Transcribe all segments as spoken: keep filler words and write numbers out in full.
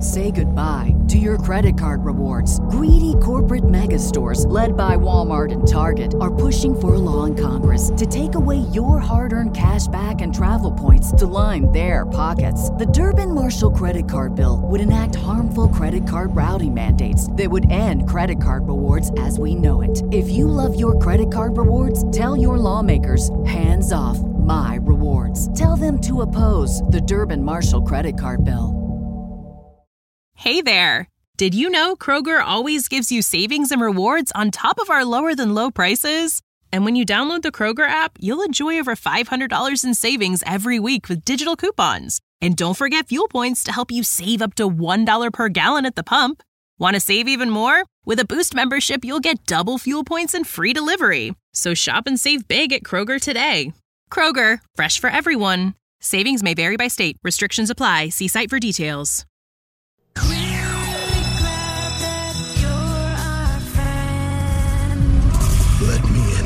Say goodbye to your credit card rewards. Greedy corporate mega stores, led by Walmart and Target, are pushing for a law in Congress to take away your hard-earned cash back and travel points to line their pockets. The Durbin-Marshall credit card bill would enact harmful credit card routing mandates that would end credit card rewards as we know it. If you love your credit card rewards, tell your lawmakers, hands off my rewards. Tell them to oppose the Durbin-Marshall credit card bill. Hey there! Did you know Kroger always gives you savings and rewards on top of our lower-than-low prices? And when you download the Kroger app, you'll enjoy over five hundred dollars in savings every week with digital coupons. And don't forget fuel points to help you save up to one dollar per gallon at the pump. Want to save even more? With a Boost membership, you'll get double fuel points and free delivery. So shop and save big at Kroger today. Kroger, fresh for everyone. Savings may vary by state. Restrictions apply. See site for details. Let me in.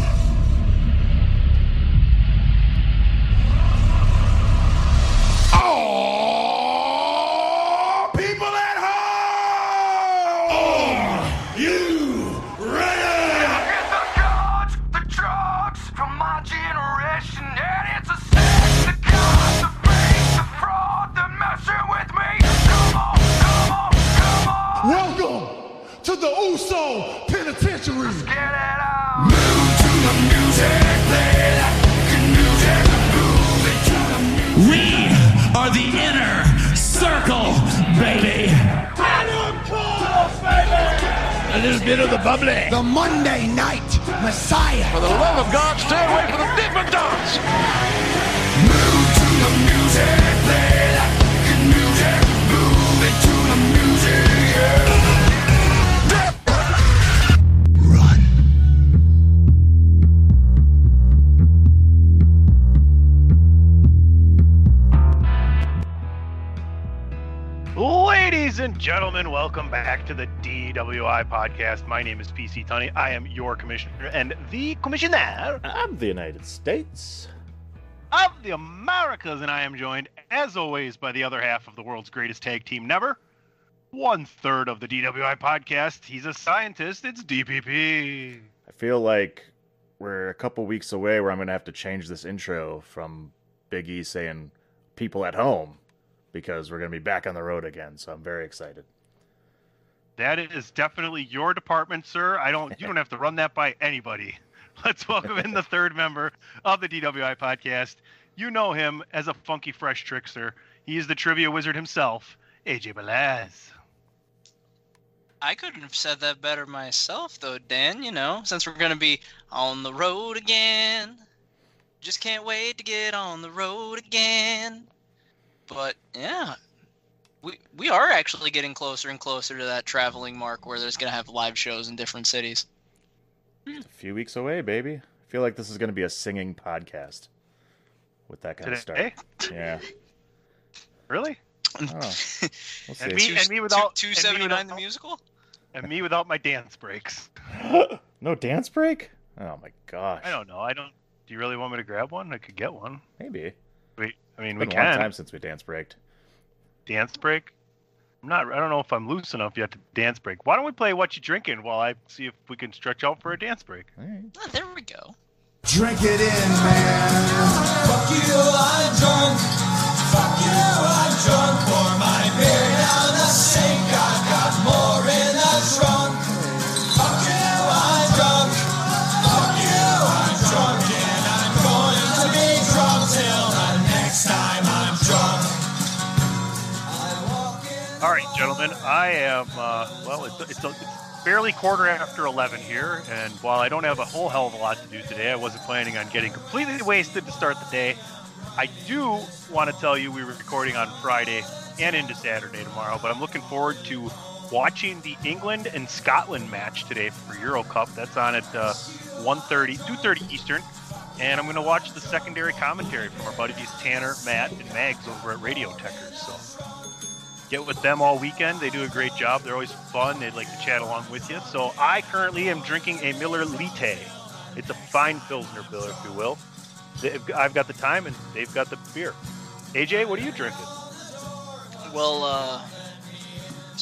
Oh, people at home! Are you ready? It's the drugs, the drugs from my generation, and it's a sex, the cops, the fake, the fraud, the messing with me. Come on, come on, come on. Welcome to the Uso Penitentiary. Let's get it out. Move to the music, play that fucking music. Move it to the music. We are the inner circle, baby. A little bit of the bubbly. The Monday Night Messiah. For the love of God, stay away from the Dippin' Dots. Move to the music, play that fucking music. Move it to the music, yeah. Run. Ladies and gentlemen, welcome back to the D W I podcast. My name is P C Tunney. I am your commissioner and the commissioner of the United States of the Americas, and I am joined, as always, by the other half of the world's greatest tag team never, one third of the D W I podcast. He's a scientist. It's D P P. I feel like we're a couple weeks away where I'm going to have to change this intro from Big E saying people at home, because we're going to be back on the road again, so I'm very excited. That is definitely your department, sir. I don't. You don't have to run that by anybody. Let's welcome in the third member of the D W I podcast. You know him as a funky, fresh trickster. He is the trivia wizard himself, A J Balaz. I couldn't have said that better myself, though, Dan. You know, since we're going to be on the road again. Just can't wait to get on the road again. But, yeah, we we are actually getting closer and closer to that traveling mark where there's going to have live shows in different cities. A few weeks away, baby. I feel like this is going to be a singing podcast with that kind Today? of stuff. Yeah. Really? Oh, we'll see. And me, and me without two seventy-nine the musical? And me without my dance breaks. No dance break? Oh, my gosh. I don't know. I don't. Do you really want me to grab one? I could get one. Maybe. Wait. I mean, It's we been can. a long time since we dance breaked. Dance break? I'm not. I don't know if I'm loose enough yet to dance break. Why don't we play What You Drinking while I see if we can stretch out for a dance break? All right. Oh, there we go. Drink it in, man. Fuck you, I'm drunk. Fuck you, I'm drunk. Pour my beer down the sink. I've got more in the trunk. Fuck you, I'm drunk. Fuck you, I'm drunk. And I'm going to be drunk till the next time I'm drunk. All right, gentlemen. I am. Uh, well, it's it's, it's barely quarter after eleven here, and while I don't have a whole hell of a lot to do today, I wasn't planning on getting completely wasted to start the day. I do want to tell you we were recording on Friday and into Saturday tomorrow, but I'm looking forward to watching the England and Scotland match today for Euro Cup. That's on at uh, one thirty, two thirty Eastern, and I'm going to watch the secondary commentary from our buddies Tanner, Matt, and Mags over at Radio Techers. So get with them all weekend. They do a great job. They're always fun. They'd like to chat along with you. So I currently am drinking a Miller Lite. It's a fine Pilsner beer, if you will. I've got the time, and they've got the beer. A J, what are you drinking? Well, uh,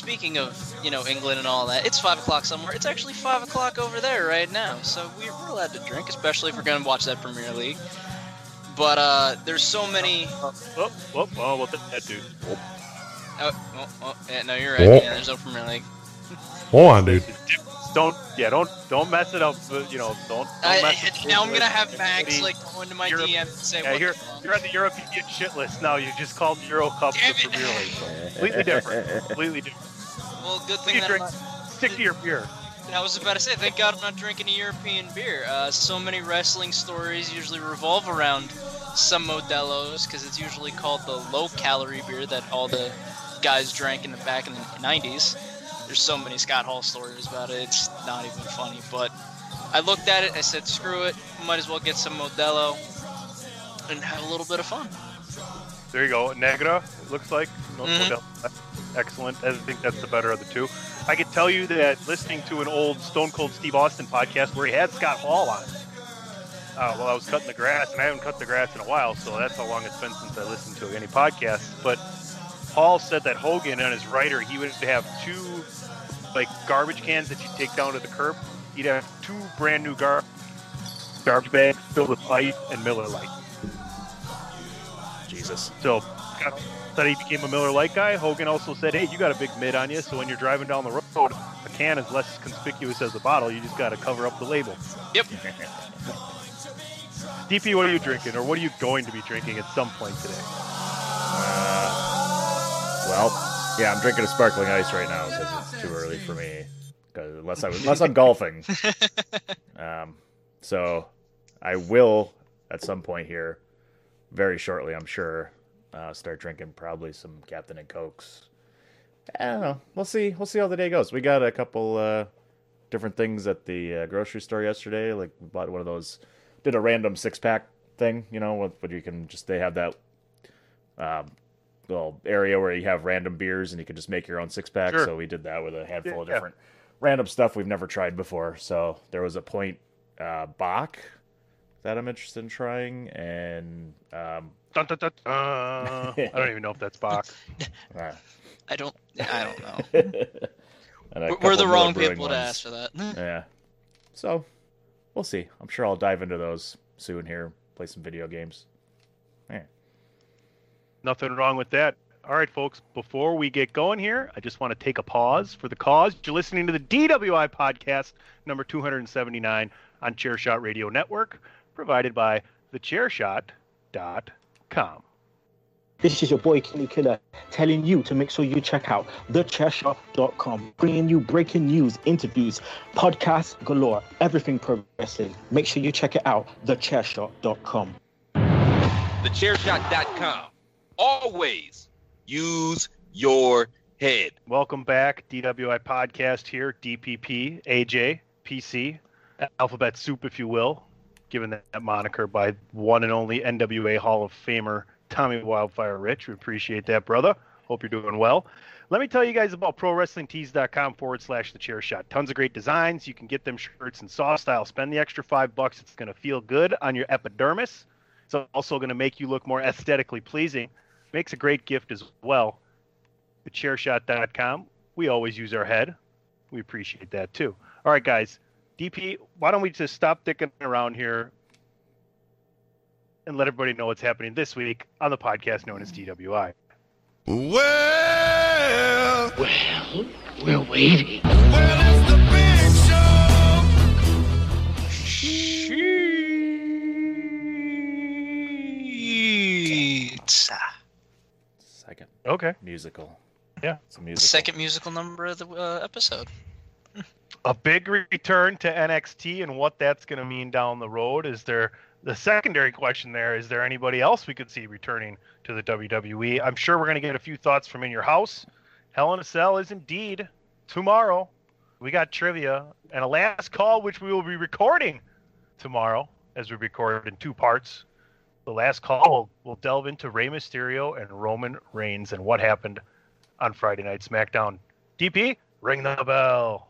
speaking of, you know, England and all that, it's five o'clock somewhere. It's actually five o'clock over there right now, so we're, we're allowed to drink, especially if we're going to watch that Premier League. But uh, there's so many... Oh, oh, oh, oh what the that dude? Oh, oh, oh, yeah, no, you're right. Yeah, there's no Premier League. Hold on, dude. Don't, yeah, don't, don't mess it up. But, you know, don't. don't I, mess it now up I'm gonna have with Max anybody. like go into my Europe- D Ms and say, Yeah, "What you're, the fuck?" you're on the European shit list now. You just called Euro Cup Damn the it. Premier League. So completely different. Completely different. Well, good You thing that drink, I'm not, stick to your beer. I was about to say, thank God I'm not drinking a European beer. Uh, so many wrestling stories usually revolve around some Modelo's because it's usually called the low-calorie beer that all the guys drank in the back in the nineties. There's so many Scott Hall stories about it, it's not even funny. But I looked at it, I said, screw it, might as well get some Modelo and have a little bit of fun. There you go. Negra, it looks like. No, Mhm. Modelo. Excellent. I think that's the better of the two. I can tell you that listening to an old Stone Cold Steve Austin podcast where he had Scott Hall on uh, while I was cutting the grass, and I haven't cut the grass in a while, so that's how long it's been since I listened to any podcasts. But Paul said that Hogan on his rider, he would have two like garbage cans that you take down to the curb. He'd have two brand new gar- garbage bags filled with ice and Miller Lite. Jesus. So Scott said he became a Miller Lite guy. Hogan also said, hey, you got a big mid on you, so when you're driving down the road, a can is less conspicuous as a bottle. You just got to cover up the label. Yep. D P, what are you drinking, or what are you going to be drinking at some point today? Uh, well, yeah, I'm drinking a sparkling ice right now because it's too early for me. 'Cause unless I unless I'm golfing. Um, so I will at some point here, very shortly, I'm sure, uh, start drinking probably some Captain and Cokes. I don't know. We'll see. We'll see how the day goes. We got a couple uh, different things at the uh, grocery store yesterday. Like we bought one of those. Did a random six pack thing, you know, but you can just they have that um, little area where you have random beers and you can just make your own six pack. Sure. So we did that with a handful Yeah, of yeah. different random stuff we've never tried before. So there was a point uh, Bach that I'm interested in trying, and um, Dun, dun, dun, dun. I don't even know if that's Bach. uh, I don't, I don't know. and a We're couple the Miller wrong Brewing people to ones. ask for that. Yeah. So we'll see. I'm sure I'll dive into those soon here. Play some video games. Yeah. Nothing wrong with that. All right, folks, before we get going here, I just want to take a pause for the cause. You're listening to the D W I podcast, number two seventy-nine on Chairshot Radio Network, provided by the chairshot dot com. This is your boy Kenny Killer telling you to make sure you check out the chair shot dot com, bringing you breaking news, interviews, podcasts galore, everything pro wrestling. Make sure you check it out, the chair shot dot com. the chair shot dot com. Always use your head. Welcome back, D W I podcast here, D P P, A J, P C, Alphabet Soup, if you will, given that moniker by one and only N W A Hall of Famer Tommy Wildfire Rich. We appreciate that, brother. Hope you're doing well. Let me tell you guys about ProWrestlingTees.com forward slash The Chair Shot. Tons of great designs. You can get them shirts in soft style. Spend the extra five bucks. It's going to feel good on your epidermis. It's also going to make you look more aesthetically pleasing. Makes a great gift as well. The chair shot dot com. We always use our head. We appreciate that too. All right, guys. D P, why don't we just stop dicking around here and let everybody know what's happening this week on the podcast known as D W I. Well, Well, we're waiting. well, it's the big show. Pizza. Second Okay. musical. Yeah. It's a musical. Second musical number of the uh, episode. A big return to N X T and what that's going to mean down the road. Is there the secondary question there? Is there anybody else we could see returning to the W W E? I'm sure we're going to get a few thoughts from In Your House. Hell in a Cell is indeed tomorrow. We got trivia and a last call, which we will be recording tomorrow as we record in two parts. The last call will will delve into Rey Mysterio and Roman Reigns and what happened on Friday Night SmackDown. D P, ring the bell.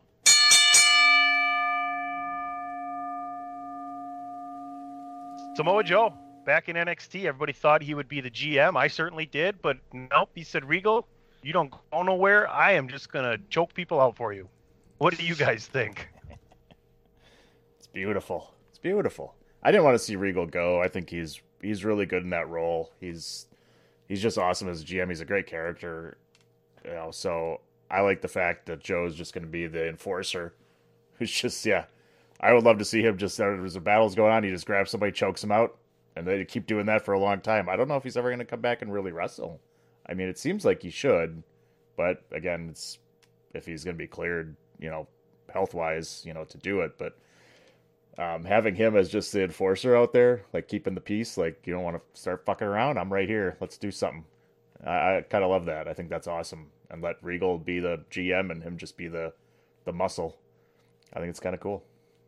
Samoa Joe, back in N X T. Everybody thought he would be the G M. I certainly did, but nope. He said, Regal, You don't go nowhere. I am just gonna choke people out for you. What do you guys think? It's beautiful. It's beautiful. I didn't want to see Regal go. I think he's he's really good in that role. He's he's just awesome as a G M. He's a great character. You know, so I like the fact that Joe's just going to be the enforcer. Who's just yeah. I would love to see him just as the battle's going on, he just grabs somebody, chokes him out, and they keep doing that for a long time. I don't know if he's ever going to come back and really wrestle. I mean, it seems like he should, but again, it's if he's going to be cleared, you know, health-wise, you know, to do it. But um, having him as just the enforcer out there, like keeping the peace, like you don't want to start fucking around. I'm right here. Let's do something. I, I kind of love that. I think that's awesome. And let Regal be the G M and him just be the the muscle. I think it's kind of cool.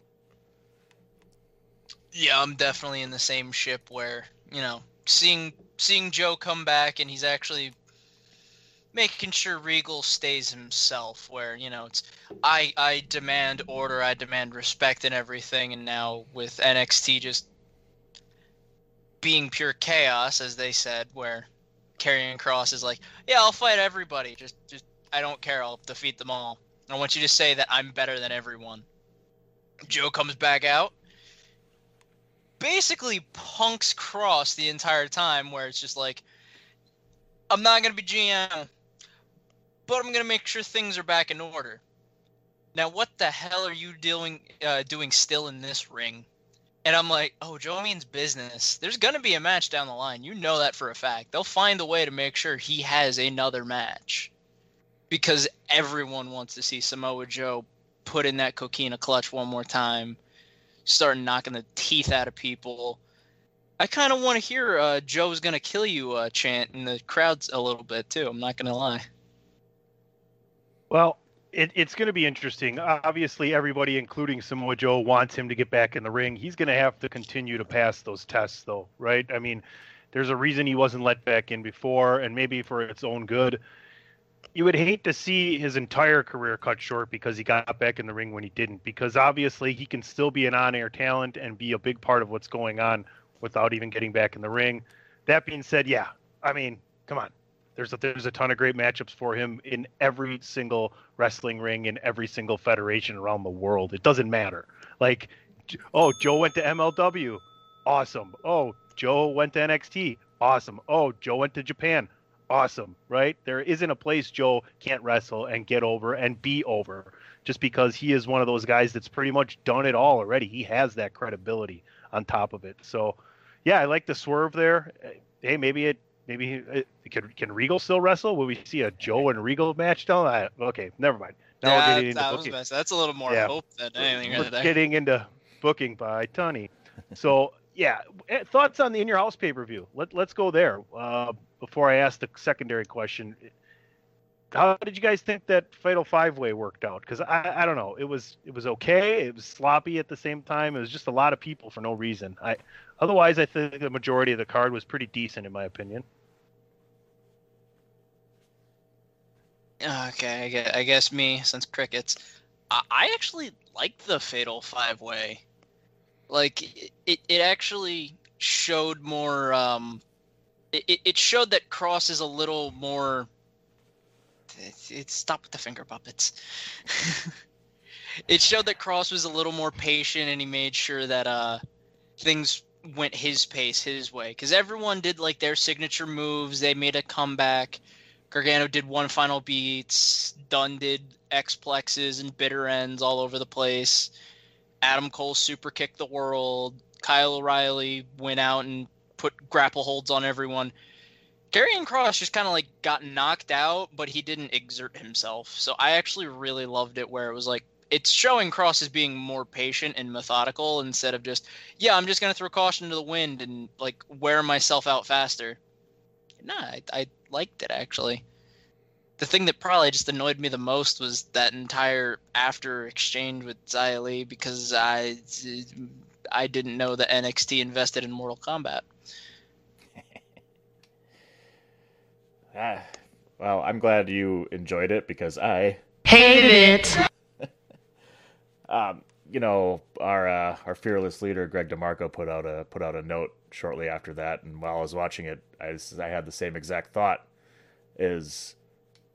Yeah, I'm definitely in the same ship where, you know, seeing seeing Joe come back and he's actually making sure Regal stays himself, where, you know, it's I I demand order, I demand respect and everything, and now with N X T just being pure chaos, as they said, where Karrion Kross is like, yeah, I'll fight everybody, just just I don't care, I'll defeat them all. I want you to say that I'm better than everyone. Joe comes back out, basically punks Kross the entire time, where it's just like, I'm not going to be G M, but I'm going to make sure things are back in order. Now, what the hell are you doing uh, doing still in this ring? And I'm like, oh, Joe means business. There's going to be a match down the line. You know that for a fact. They'll find a way to make sure he has another match. Because everyone wants to see Samoa Joe put in that coquina clutch one more time, start knocking the teeth out of people. I kind of want to hear uh, Joe's going to kill you uh, chant in the crowds a little bit, too. I'm not going to lie. Well, it, it's going to be interesting. Obviously, everybody, including Samoa Joe, wants him to get back in the ring. He's going to have to continue to pass those tests, though, right? I mean, there's a reason he wasn't let back in before, and maybe for its own good. You would hate to see his entire career cut short because he got back in the ring when he didn't, because obviously he can still be an on-air talent and be a big part of what's going on without even getting back in the ring. That being said, yeah, I mean, come on. There's a, there's a ton of great matchups for him in every single wrestling ring in every single federation around the world. It doesn't matter. Like, oh, Joe went to M L W. Awesome. Oh, Joe went to N X T. Awesome. Oh, Joe went to Japan. Awesome, right? There isn't a place Joe can't wrestle and get over and be over just because he is one of those guys that's pretty much done it all already. He has that credibility on top of it. So, yeah, I like the swerve there. Hey, maybe it, maybe it, can can Regal still wrestle? Will we see a Joe and Regal match down? I, okay, never mind. Now yeah, we're getting into that booking. was best. That's a little more yeah. hope than anything right We're there. getting into booking by Tunney. So, yeah, thoughts on the In Your House pay-per-view? Let, let's go there. Uh, before I ask the secondary question, how did you guys think that Fatal Five-Way worked out? Because I, I don't know. It was it was okay. It was sloppy at the same time. It was just a lot of people for no reason. I Otherwise, I think the majority of the card was pretty decent, in my opinion. Okay, I guess, I guess me, since crickets. I, I actually liked the Fatal Five-Way. Like, it, it, it actually showed more... Um, it, it showed that Kross is a little more... It, it, stop with the finger puppets. It showed that Kross was a little more patient, and he made sure that uh, things went his pace, his way. Because everyone did, like, their signature moves. They made a comeback. Gargano did one final beats. Dunn did X-plexes and bitter ends all over the place. Adam Cole super kicked the world. Kyle O'Reilly went out and put grapple holds on everyone. Karrion Kross just kind of like got knocked out, but he didn't exert himself. So I actually really loved it where it was like, it's showing Kross as being more patient and methodical instead of just, yeah, I'm just going to throw caution to the wind and like wear myself out faster. Nah, I, I liked it actually. The thing that probably just annoyed me the most was that entire after exchange with Xia Li because I, I didn't know that N X T invested in Mortal Kombat. ah, well, I'm glad you enjoyed it because I Hate it. um, you know, our uh, our fearless leader Greg DeMarco put out a put out a note shortly after that, and while I was watching it, I I had the same exact thought. Is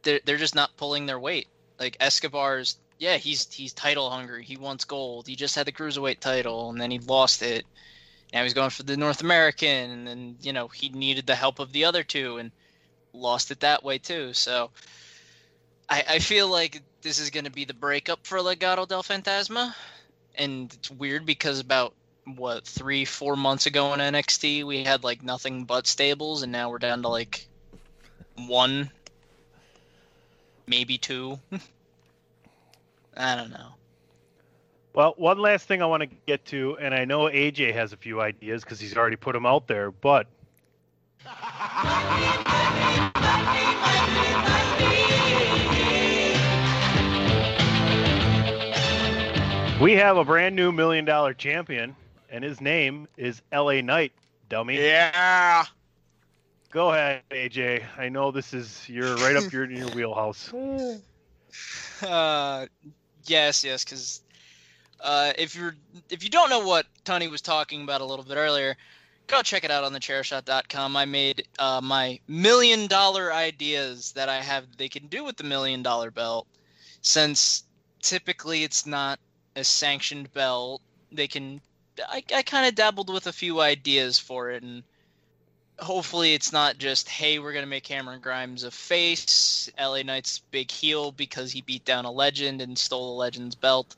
they're they're just not pulling their weight. Like Escobar's, yeah, he's he's title hungry. He wants gold. He just had the cruiserweight title, and then he lost it. Now he's going for the North American, and then you know he needed the help of the other two, and lost it that way too. So I, I feel like this is going to be the breakup for Legado del Fantasma, and it's weird because about what three, four months ago in N X T we had like nothing but stables, and now we're down to like one, maybe two. I don't know. Well, one last thing I want to get to, and I know A J has a few ideas because he's already put them out there, but we have a brand new million dollar champion, and his name is L A Knight, dummy. Yeah. Go ahead, A J. I know this is you're right up your your wheelhouse. Uh, yes, yes, because uh, if you're if you don't know what Tony was talking about a little bit earlier, go check it out on the chair shot dot com. I made uh, my million dollar ideas that I have they can do with the million dollar belt. Since typically it's not a sanctioned belt, they can. I, I kind of dabbled with a few ideas for it, and hopefully it's not just, hey, we're going to make Cameron Grimes a face, L A Knight's big heel because he beat down a legend and stole a legend's belt.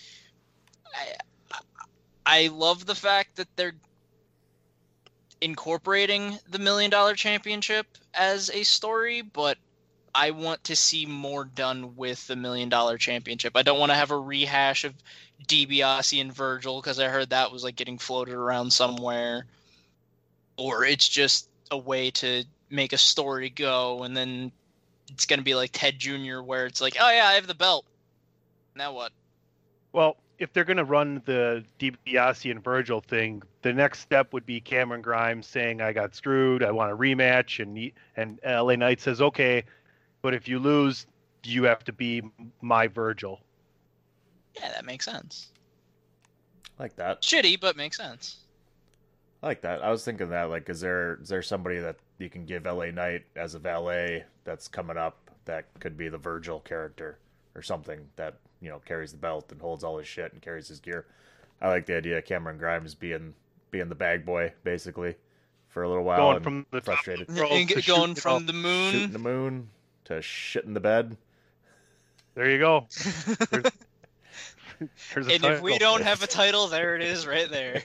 I, I love the fact that they're incorporating the Million Dollar Championship as a story, but I want to see more done with the Million Dollar Championship. I don't want to have a rehash of DiBiase and Virgil because I heard that was like getting floated around somewhere. Or it's just a way to make a story go, and then it's going to be like Ted Junior where it's like, oh yeah, I have the belt. Now what? Well, if they're going to run the DiBiase and Virgil thing, the next step would be Cameron Grimes saying, I got screwed, I want a rematch, and he, and L A Knight says, okay, but if you lose, you have to be my Virgil. Yeah, that makes sense. I like that. Shitty, but makes sense. I like that. I was thinking that, like, is there is there somebody that you can give L A Knight as a valet that's coming up that could be the Virgil character or something that, you know, carries the belt and holds all his shit and carries his gear. I like the idea of Cameron Grimes being being the bag boy, basically, for a little while. Going and from the frustrated. Going from the moon. Shooting the moon to shit in the bed. There you go. There's, there's a and if we title. don't have a title, there it is right there.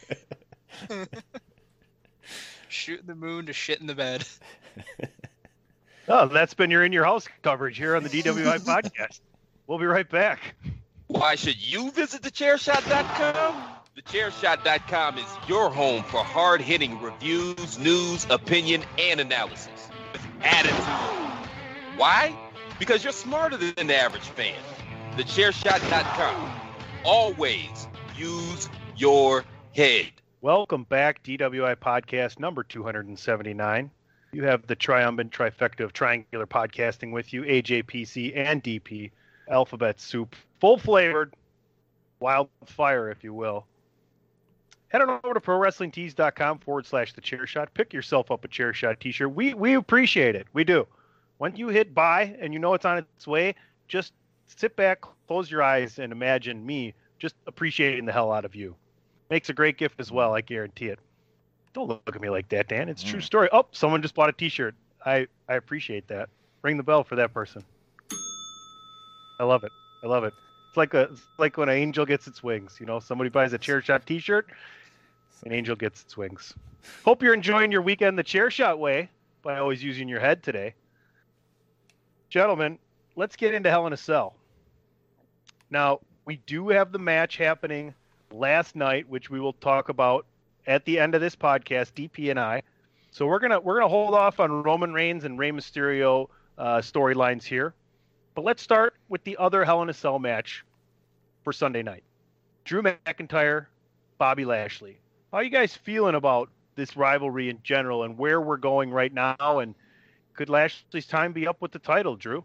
Shooting the moon to shit in the bed. Oh, that's been your In Your House coverage here on the D W I podcast. We'll be right back. Why should you visit the chair shot dot com? the chair shot dot com is your home for hard-hitting reviews, news, opinion, and analysis with attitude. Why? Because you're smarter than the average fan. the chair shot dot com. Always use your head. Welcome back, D W I podcast number two hundred seventy-nine. You have the triumphant trifecta of triangular podcasting with you, A J P C and D P, alphabet soup, full-flavored, wildfire, if you will. Head on over to pro wrestling tees dot com forward slash the chair shot. Pick yourself up a chair shot t-shirt. We we appreciate it. We do. When you hit buy and you know it's on its way, just sit back, close your eyes, and imagine me just appreciating the hell out of you. Makes a great gift as well, I guarantee it. Don't look at me like that, Dan. It's a true story. Oh, someone just bought a t-shirt. I, I appreciate that. Ring the bell for that person. I love it. I love it. It's like a it's like when an angel gets its wings. You know, somebody buys a Chair Shot t-shirt, an angel gets its wings. Hope you're enjoying your weekend the Chair Shot way by always using your head today. Gentlemen, let's get into Hell in a Cell. Now, we do have the match happening last night, which we will talk about at the end of this podcast, D P and I. So we're gonna we're gonna hold off on Roman Reigns and Rey Mysterio uh, storylines here, but let's start with the other Hell in a Cell match for Sunday night. Drew McIntyre, Bobby Lashley. How are you guys feeling about this rivalry in general and where we're going right now? And could Lashley's time be up with the title, Drew?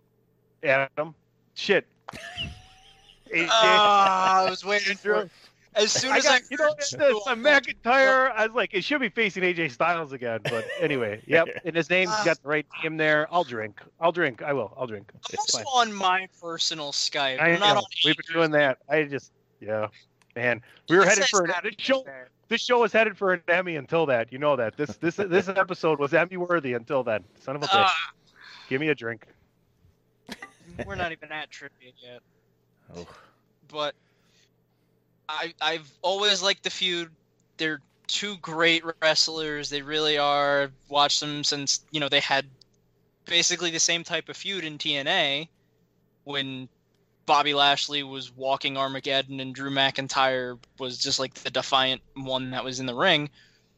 Adam, shit. Oh, I was waiting for it. As soon I as got, I you know, heard this, Drew, a I'm like, McIntyre. I was like, it should be facing A J Styles again. But anyway, yep. And his name's got the right name there. I'll drink. I'll drink. I will. I'll drink. I'm It's also fine. on my personal Skype. I I'm not know. on We've been doing that. I just, yeah, man. We were He headed says for an, that this show. there. This show was headed for an Emmy until that. You know that. This this this episode was Emmy worthy until then. Son of a bitch. Ah, Give me a drink. we're not even at trivia yet. Oh. But I I've always liked the feud. They're two great wrestlers. They really are. I've watched them since, you know, they had basically the same type of feud in T N A when Bobby Lashley was walking Armageddon and Drew McIntyre was just like the defiant one that was in the ring.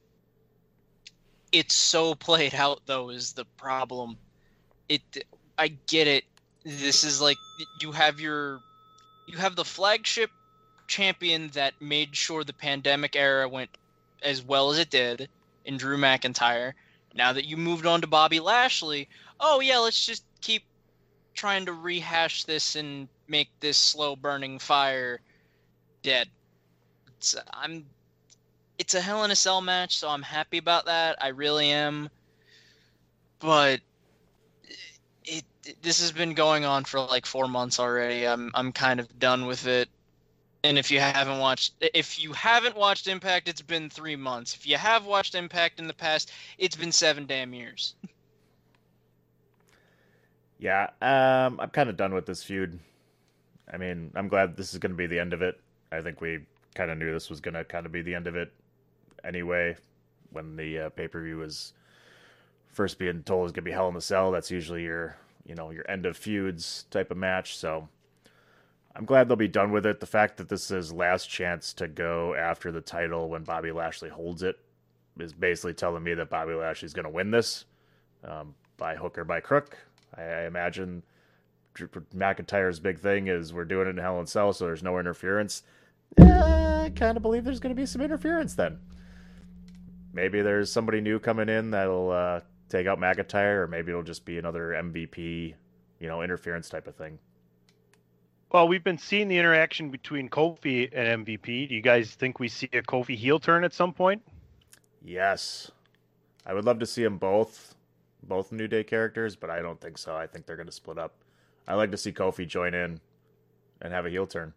It's so played out, though, is the problem. It, I get it. This is like, you have your, you have the flagship champion that made sure the pandemic era went as well as it did in Drew McIntyre. Now that you moved on to Bobby Lashley, oh yeah, let's just keep trying to rehash this and make this slow burning fire dead. It's, I'm, it's a Hell in a Cell match, so I'm happy about that. I really am. But it, it this has been going on for like four months already. I'm I'm kind of done with it. And if you haven't watched, if you haven't watched Impact, it's been three months. If you have watched Impact in the past, it's been seven damn years. Yeah, um, I'm kind of done with this feud. I mean, I'm glad this is going to be the end of it. I think we kind of knew this was going to kind of be the end of it anyway. When the uh, pay-per-view was first being told it's going to be Hell in a Cell, that's usually your, you know, your end of feuds type of match. So I'm glad they'll be done with it. The fact that this is last chance to go after the title when Bobby Lashley holds it is basically telling me that Bobby Lashley's going to win this um, by hook or by crook. I, I imagine Drew McIntyre's big thing is we're doing it in Hell in a Cell, so there's no interference. Eh, I kind of believe there's going to be some interference then. Maybe there's somebody new coming in that'll uh, take out McIntyre, or maybe it'll just be another M V P, you know, interference type of thing. Well, we've been seeing the interaction between Kofi and M V P. Do you guys think we see a Kofi heel turn at some point? Yes. I would love to see them both, both New Day characters, but I don't think so. I think they're going to split up. I like to see Kofi join in and have a heel turn.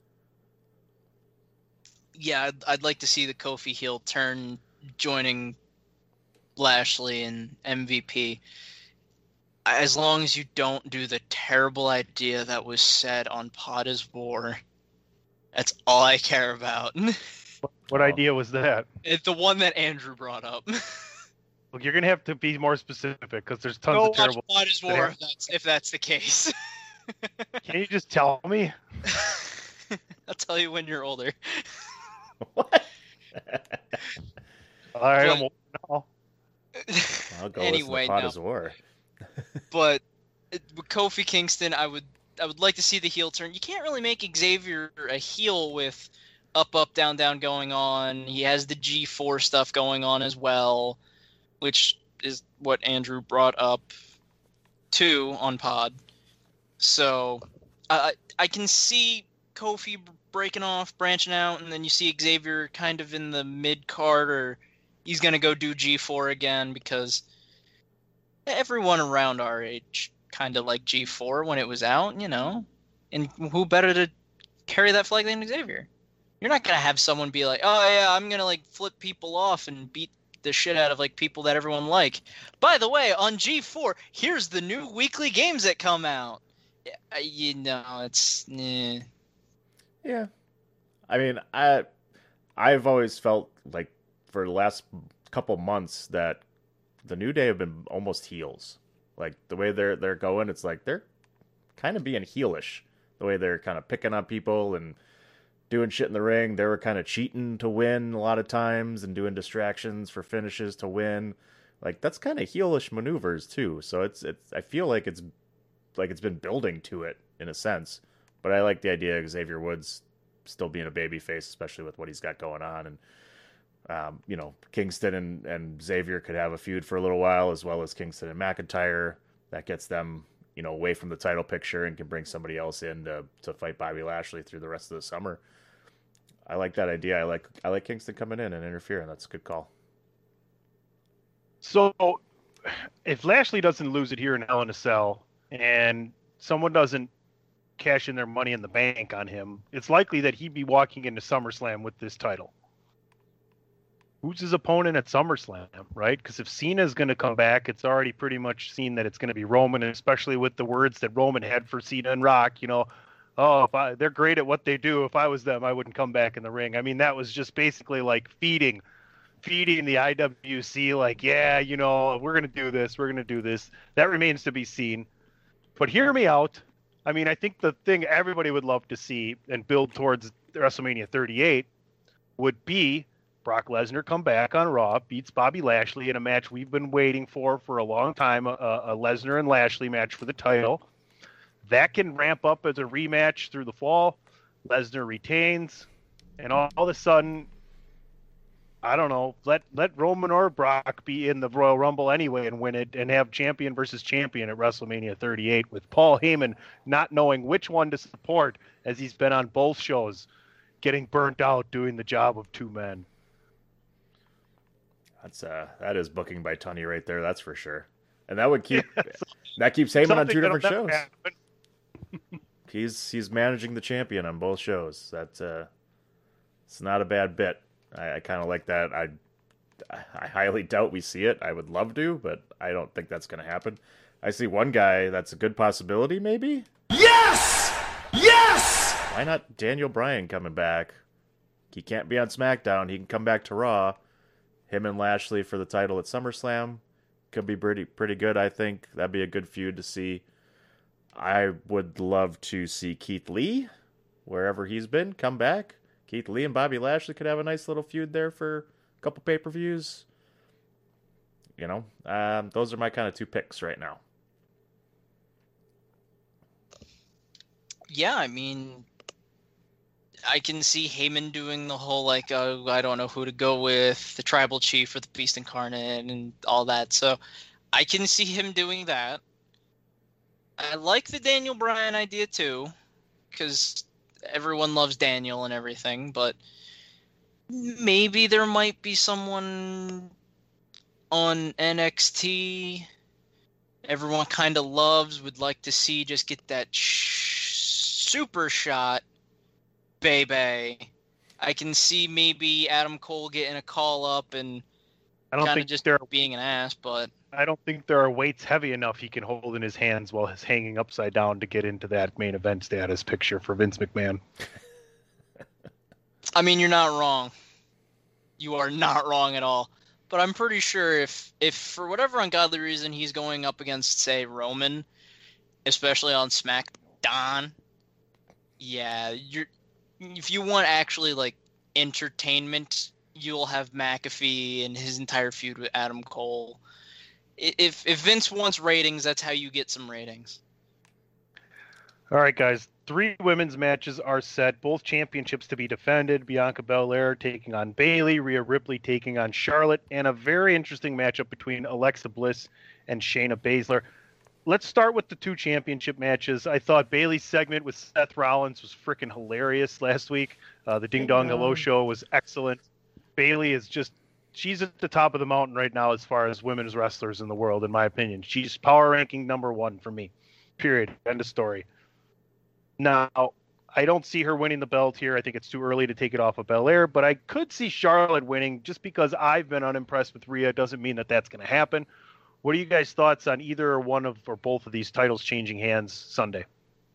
Yeah, I'd, I'd like to see the Kofi heel turn joining Lashley and M V P. As long as you don't do the terrible idea that was said on Pod is War. That's all I care about. What, what oh. idea was that? It's the one that Andrew brought up. Look, you're going to have to be more specific because there's tons Go of terrible... watch Pod is War if that's, if that's the case. Can you just tell me? I'll tell you when you're older. What? All right, I'm old now. I'll go Anyway, listen to Pod no. is War. But it, with Kofi Kingston, I would I would like to see the heel turn. You can't really make Xavier a heel with up, up, down, down going on. He has the G four stuff going on as well, which is what Andrew brought up too on Pod. So uh, I can see Kofi breaking off, branching out, and then you see Xavier kind of in the mid card, or he's going to go do G four again because everyone around our age kind of like G four when it was out, you know. And who better to carry that flag than Xavier? You're not going to have someone be like, oh yeah, I'm going to like flip people off and beat the shit out of like people that everyone like. By the way, on G four, here's the new weekly games that come out. You know, it's... Eh. Yeah. I mean, I, I've always felt like for the last couple months that the New Day have been almost heels. Like, the way they're they're going, it's like they're kind of being heelish. The way they're kind of picking on people and doing shit in the ring. They were kind of cheating to win a lot of times and doing distractions for finishes to win. Like, that's kind of heelish maneuvers, too. So it's it's. I feel like it's like it's been building to it, in a sense. But I like the idea of Xavier Woods still being a babyface, especially with what he's got going on. And, um, you know, Kingston and, and Xavier could have a feud for a little while, as well as Kingston and McIntyre. That gets them, you know, away from the title picture and can bring somebody else in to, to fight Bobby Lashley through the rest of the summer. I like that idea. I like I like Kingston coming in and interfering. That's a good call. So, if Lashley doesn't lose it here in Hell in a Cell, and someone doesn't cash in their money in the bank on him, it's likely that he'd be walking into SummerSlam with this title. Who's his opponent at SummerSlam, right? Because if Cena's going to come back, it's already pretty much seen that it's going to be Roman, and especially with the words that Roman had for Cena and Rock, you know, oh, if I, they're great at what they do. If I was them, I wouldn't come back in the ring. I mean, that was just basically like feeding, feeding the I W C, like, yeah, you know, we're going to do this. We're going to do this. That remains to be seen. But hear me out. I mean, I think the thing everybody would love to see and build towards WrestleMania thirty-eight would be Brock Lesnar come back on Raw, beats Bobby Lashley in a match we've been waiting for for a long time, a, a Lesnar and Lashley match for the title. That can ramp up as a rematch through the fall. Lesnar retains, and all, all of a sudden, I don't know, let let Roman or Brock be in the Royal Rumble anyway and win it, and have champion versus champion at WrestleMania thirty-eight, with Paul Heyman not knowing which one to support as he's been on both shows, getting burnt out doing the job of two men. That's uh, that is booking by Tunney right there. That's for sure. And that would keep that keeps Heyman on two different shows. he's he's managing the champion on both shows. That's uh, it's not a bad bit. I, I kind of like that. I I highly doubt we see it. I would love to, but I don't think that's going to happen. I see one guy that's a good possibility, maybe. Yes! Yes! Why not Daniel Bryan coming back? He can't be on SmackDown. He can come back to Raw. Him and Lashley for the title at SummerSlam could be pretty pretty good, I think. That'd be a good feud to see. I would love to see Keith Lee, wherever he's been, come back. Keith Lee and Bobby Lashley could have a nice little feud there for a couple pay-per-views. You know, um, those are my kind of two picks right now. Yeah, I mean, I can see Heyman doing the whole, like, uh, I don't know who to go with, the Tribal Chief or the Beast Incarnate and all that. So I can see him doing that. I like the Daniel Bryan idea, too, because everyone loves Daniel and everything, but maybe there might be someone on N X T everyone kind of loves, would like to see just get that sh- super shot, baby. I can see maybe Adam Cole getting a call up and I don't kind of think just there, being an ass, but I don't think there are weights heavy enough he can hold in his hands while he's hanging upside down to get into that main event status picture for Vince McMahon. I mean, you're not wrong. You are not wrong at all. But I'm pretty sure if, if for whatever ungodly reason he's going up against, say, Roman, especially on SmackDown, yeah, you're if you want actually like entertainment, you'll have McAfee and his entire feud with Adam Cole. If if Vince wants ratings, that's how you get some ratings. All right, guys. Three women's matches are set. Both championships to be defended. Bianca Belair taking on Bayley. Rhea Ripley taking on Charlotte. And a very interesting matchup between Alexa Bliss and Shayna Baszler. Let's start with the two championship matches. I thought Bayley's segment with Seth Rollins was freaking hilarious last week. Uh, the Ding Dong Hello show was excellent. Bayley is just, she's at the top of the mountain right now as far as women's wrestlers in the world, in my opinion. She's power ranking number one for me. Period. End of story. Now, I don't see her winning the belt here. I think it's too early to take it off of Belair, but I could see Charlotte winning. Just because I've been unimpressed with Rhea doesn't mean that that's going to happen. What are you guys' thoughts on either or one of or both of these titles changing hands Sunday?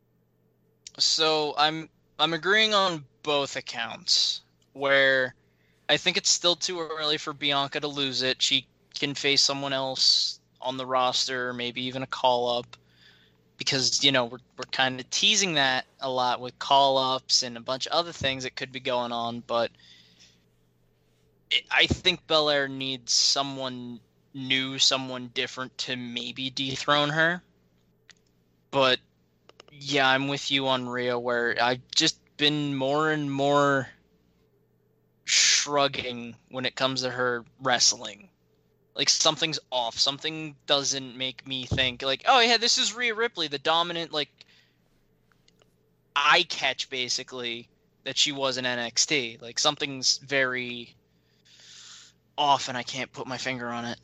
So I'm I'm agreeing on both accounts, where I think it's still too early for Bianca to lose it. She can face someone else on the roster, maybe even a call-up. Because, you know, we're we're kind of teasing that a lot with call-ups and a bunch of other things that could be going on. But it, I think Belair needs someone new, someone different to maybe dethrone her. But, yeah, I'm with you on Rhea, where I've just been more and more shrugging when it comes to her wrestling. Like, something's off. Something doesn't make me think, like, oh, yeah, this is Rhea Ripley, the dominant, like, eye catch, basically, that she was in N X T. Like something's very off, and I can't put my finger on it.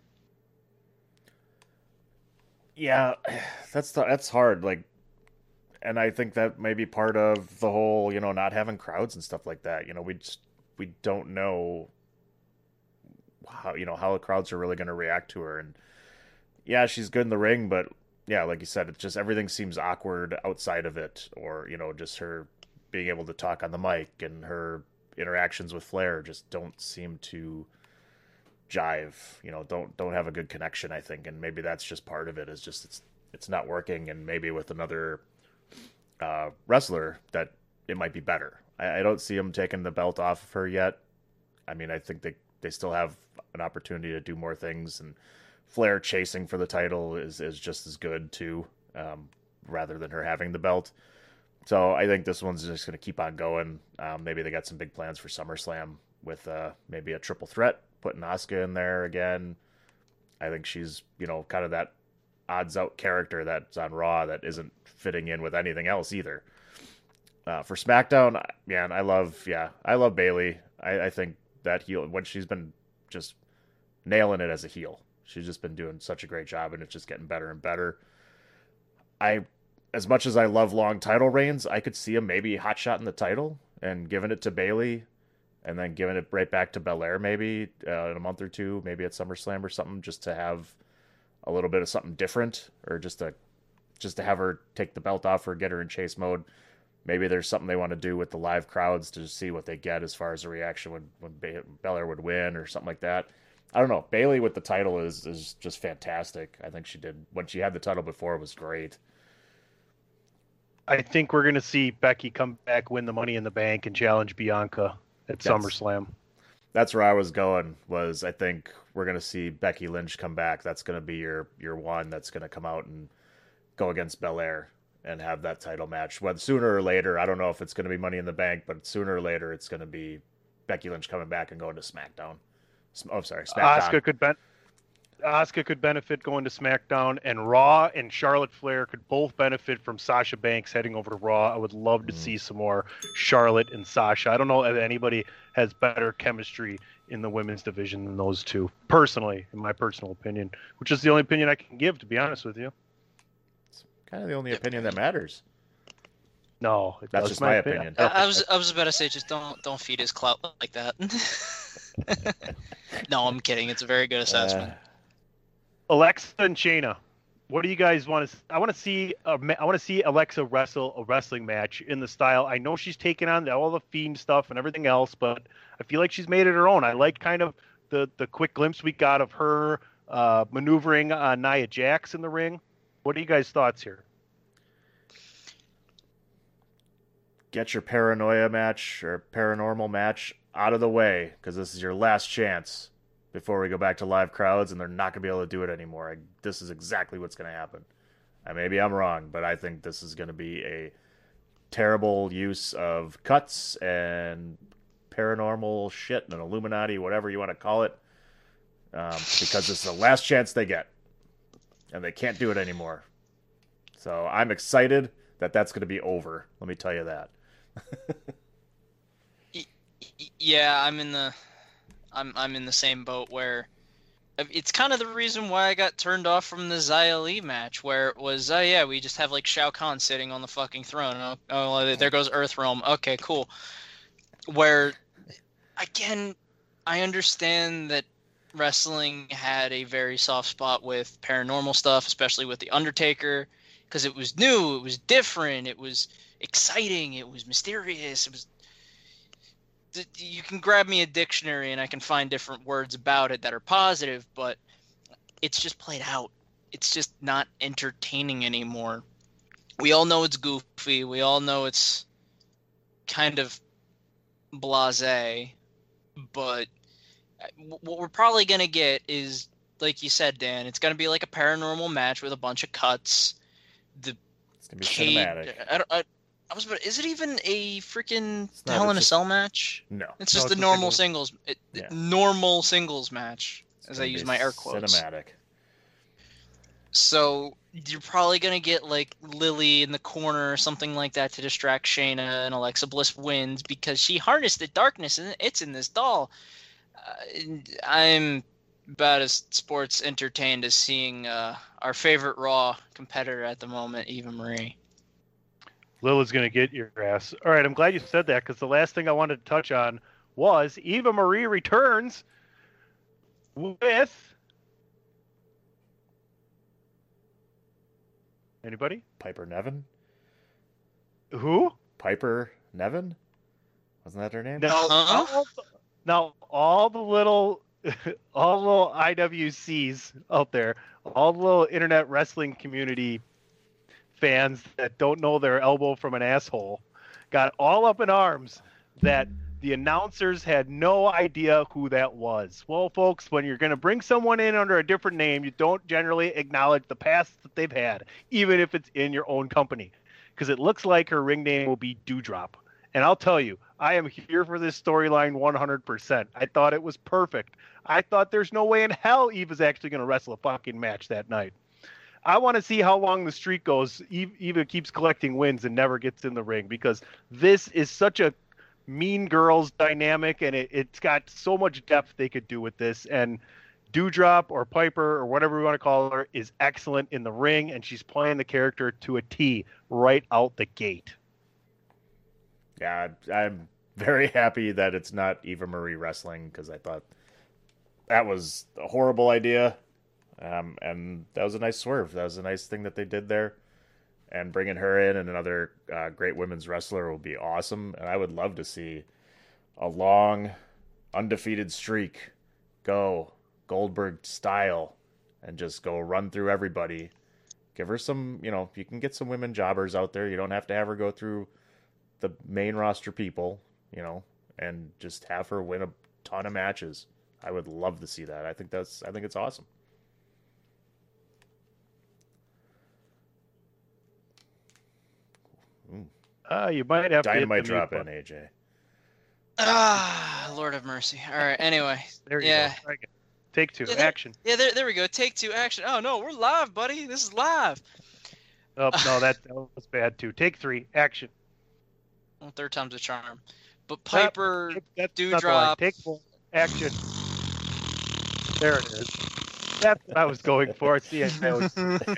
Yeah, that's the, that's hard. Like, and I think that may be part of the whole, you know, not having crowds and stuff like that. You know, we just we don't know how you know how the crowds are really going to react to her. And yeah, she's good in the ring, but yeah, like you said, it's just everything seems awkward outside of it, or you know, just her being able to talk on the mic and her interactions with Flair just don't seem to jive. You know, don't don't have a good connection, I think, and maybe that's just part of it. Is just it's it's not working, and maybe with another uh, wrestler that it might be better. I, I don't see him taking the belt off of her yet. I mean, I think they they still have an opportunity to do more things, and Flair chasing for the title is is just as good too, um, rather than her having the belt. So I think this one's just going to keep on going. Um, maybe they got some big plans for SummerSlam with uh, maybe a triple threat, putting Asuka in there again. I think she's, you know, kind of that odds out character that's on Raw that isn't fitting in with anything else either. Uh, for SmackDown, man, I love, yeah, I love Bayley. I, I think that heel, when she's been just nailing it as a heel, she's just been doing such a great job, and it's just getting better and better. I, as much as I love long title reigns, I could see him maybe hotshotting the title and giving it to Bayley, and then giving it right back to Belair maybe uh, in a month or two, maybe at SummerSlam or something, just to have a little bit of something different, or just to just to have her take the belt off her, get her in chase mode. Maybe there's something they want to do with the live crowds to see what they get as far as a reaction when when Be- Belair would win or something like that. I don't know. Bayley with the title is is just fantastic. I think she did when she had the title before, it was great. I think we're going to see Becky come back, win the Money in the Bank, and challenge Bianca at That's, SummerSlam. That's where I was going. Was I think we're going to see Becky Lynch come back. That's going to be your your one that's going to come out and go against Belair and have that title match. Whether sooner or later, I don't know if it's going to be Money in the Bank, but sooner or later, it's going to be Becky Lynch coming back and going to SmackDown. Oh, sorry, SmackDown. Asuka could ben- Asuka could benefit going to SmackDown, and Raw and Charlotte Flair could both benefit from Sasha Banks heading over to Raw. I would love to mm. see some more Charlotte and Sasha. I don't know if anybody has better chemistry in the women's division than those two, personally, in my personal opinion, which is the only opinion I can give, to be honest with you. It's kind of the only opinion that matters. No, it that's just my opinion. opinion. I, I was I was about to say, just don't don't feed his clout like that. No, I'm kidding. It's a very good assessment. Uh, Alexa and Shayna, what do you guys want to? I want to see. A, I want to see Alexa wrestle a wrestling match in the style. I know she's taken on all the Fiend stuff and everything else, but I feel like she's made it her own. I like kind of the the quick glimpse we got of her uh, maneuvering on Nia Jax in the ring. What are you guys' thoughts here? Get your paranoia match or paranormal match out of the way, because this is your last chance before we go back to live crowds, and they're not going to be able to do it anymore. I, this is exactly what's going to happen. Uh, maybe I'm wrong, but I think this is going to be a terrible use of cuts and paranormal shit and Illuminati, whatever you want to call it, um, because this is the last chance they get, and they can't do it anymore. So I'm excited that that's going to be over. Let me tell you that. Yeah, I'm in the... I'm I'm in the same boat where it's kind of the reason why I got turned off from the Xia Li match, where it was, oh yeah, we just have like Shao Kahn sitting on the fucking throne. Oh, oh there goes Earthrealm. Okay, cool. Where, again, I understand that wrestling had a very soft spot with paranormal stuff, especially with The Undertaker, because it was new, it was different, it was exciting, it was mysterious, it was... You can grab me a dictionary and I can find different words about it that are positive, but it's just played out. It's just not entertaining anymore. We all know it's goofy. We all know it's kind of blasé, but what we're probably going to get is, like you said, Dan, it's going to be like a paranormal match with a bunch of cuts. The it's going to be Cade, cinematic. I, I, I was, but is it even a freaking Hell in a Cell match? No, it's just no, a normal singles, singles it, yeah. normal singles match. It's as I use my air quotes. Cinematic. So you're probably going to get like Lily in the corner or something like that to distract Shayna, and Alexa Bliss wins because she harnessed the darkness and it's in this doll. Uh, I'm about as sports entertained as seeing uh, our favorite Raw competitor at the moment, Eva Marie. Lila's going to get your ass. All right, I'm glad you said that because the last thing I wanted to touch on was Eva Marie returns with... Anybody? Piper Niven? Who? Piper Niven? Wasn't that her name? Now, Uh-huh. all, now all the little, all the little I W Cs out there, all the little internet wrestling community fans that don't know their elbow from an asshole, got all up in arms that the announcers had no idea who that was. Well, folks, when you're going to bring someone in under a different name, you don't generally acknowledge the past that they've had, even if it's in your own company, because it looks like her ring name will be Dewdrop. And I'll tell you, I am here for this storyline one hundred percent. I thought it was perfect. I thought there's no way in hell Eva's actually going to wrestle a fucking match that night. I want to see how long the streak goes. Eva keeps collecting wins and never gets in the ring, because this is such a Mean Girls dynamic, and it, it's got so much depth they could do with this. And Dewdrop or Piper or whatever we want to call her is excellent in the ring, and she's playing the character to a T right out the gate. Yeah, I'm very happy that it's not Eva Marie wrestling, because I thought that was a horrible idea. Um, and that was a nice swerve. That was a nice thing that they did there. And bringing her in and another uh, great women's wrestler will be awesome. And I would love to see a long, undefeated streak go Goldberg style and just go run through everybody. Give her some, you know, you can get some women jobbers out there. You don't have to have her go through the main roster people, you know, and just have her win a ton of matches. I would love to see that. I think that's, I think it's awesome. Uh, you might have Dynamite to hit drop in, A J. Ah, Lord have mercy. All right. Anyway. There you yeah. go. Take two. Yeah, there, action. Yeah, there, there we go. Take two. Action. Oh no, we're live, buddy. This is live. Oh no, that, that was bad too. Take three. Action. Well, third time's a charm. But Piper, That's Dewdrop. Take full action. There it is. That's what I was going for. See, I was...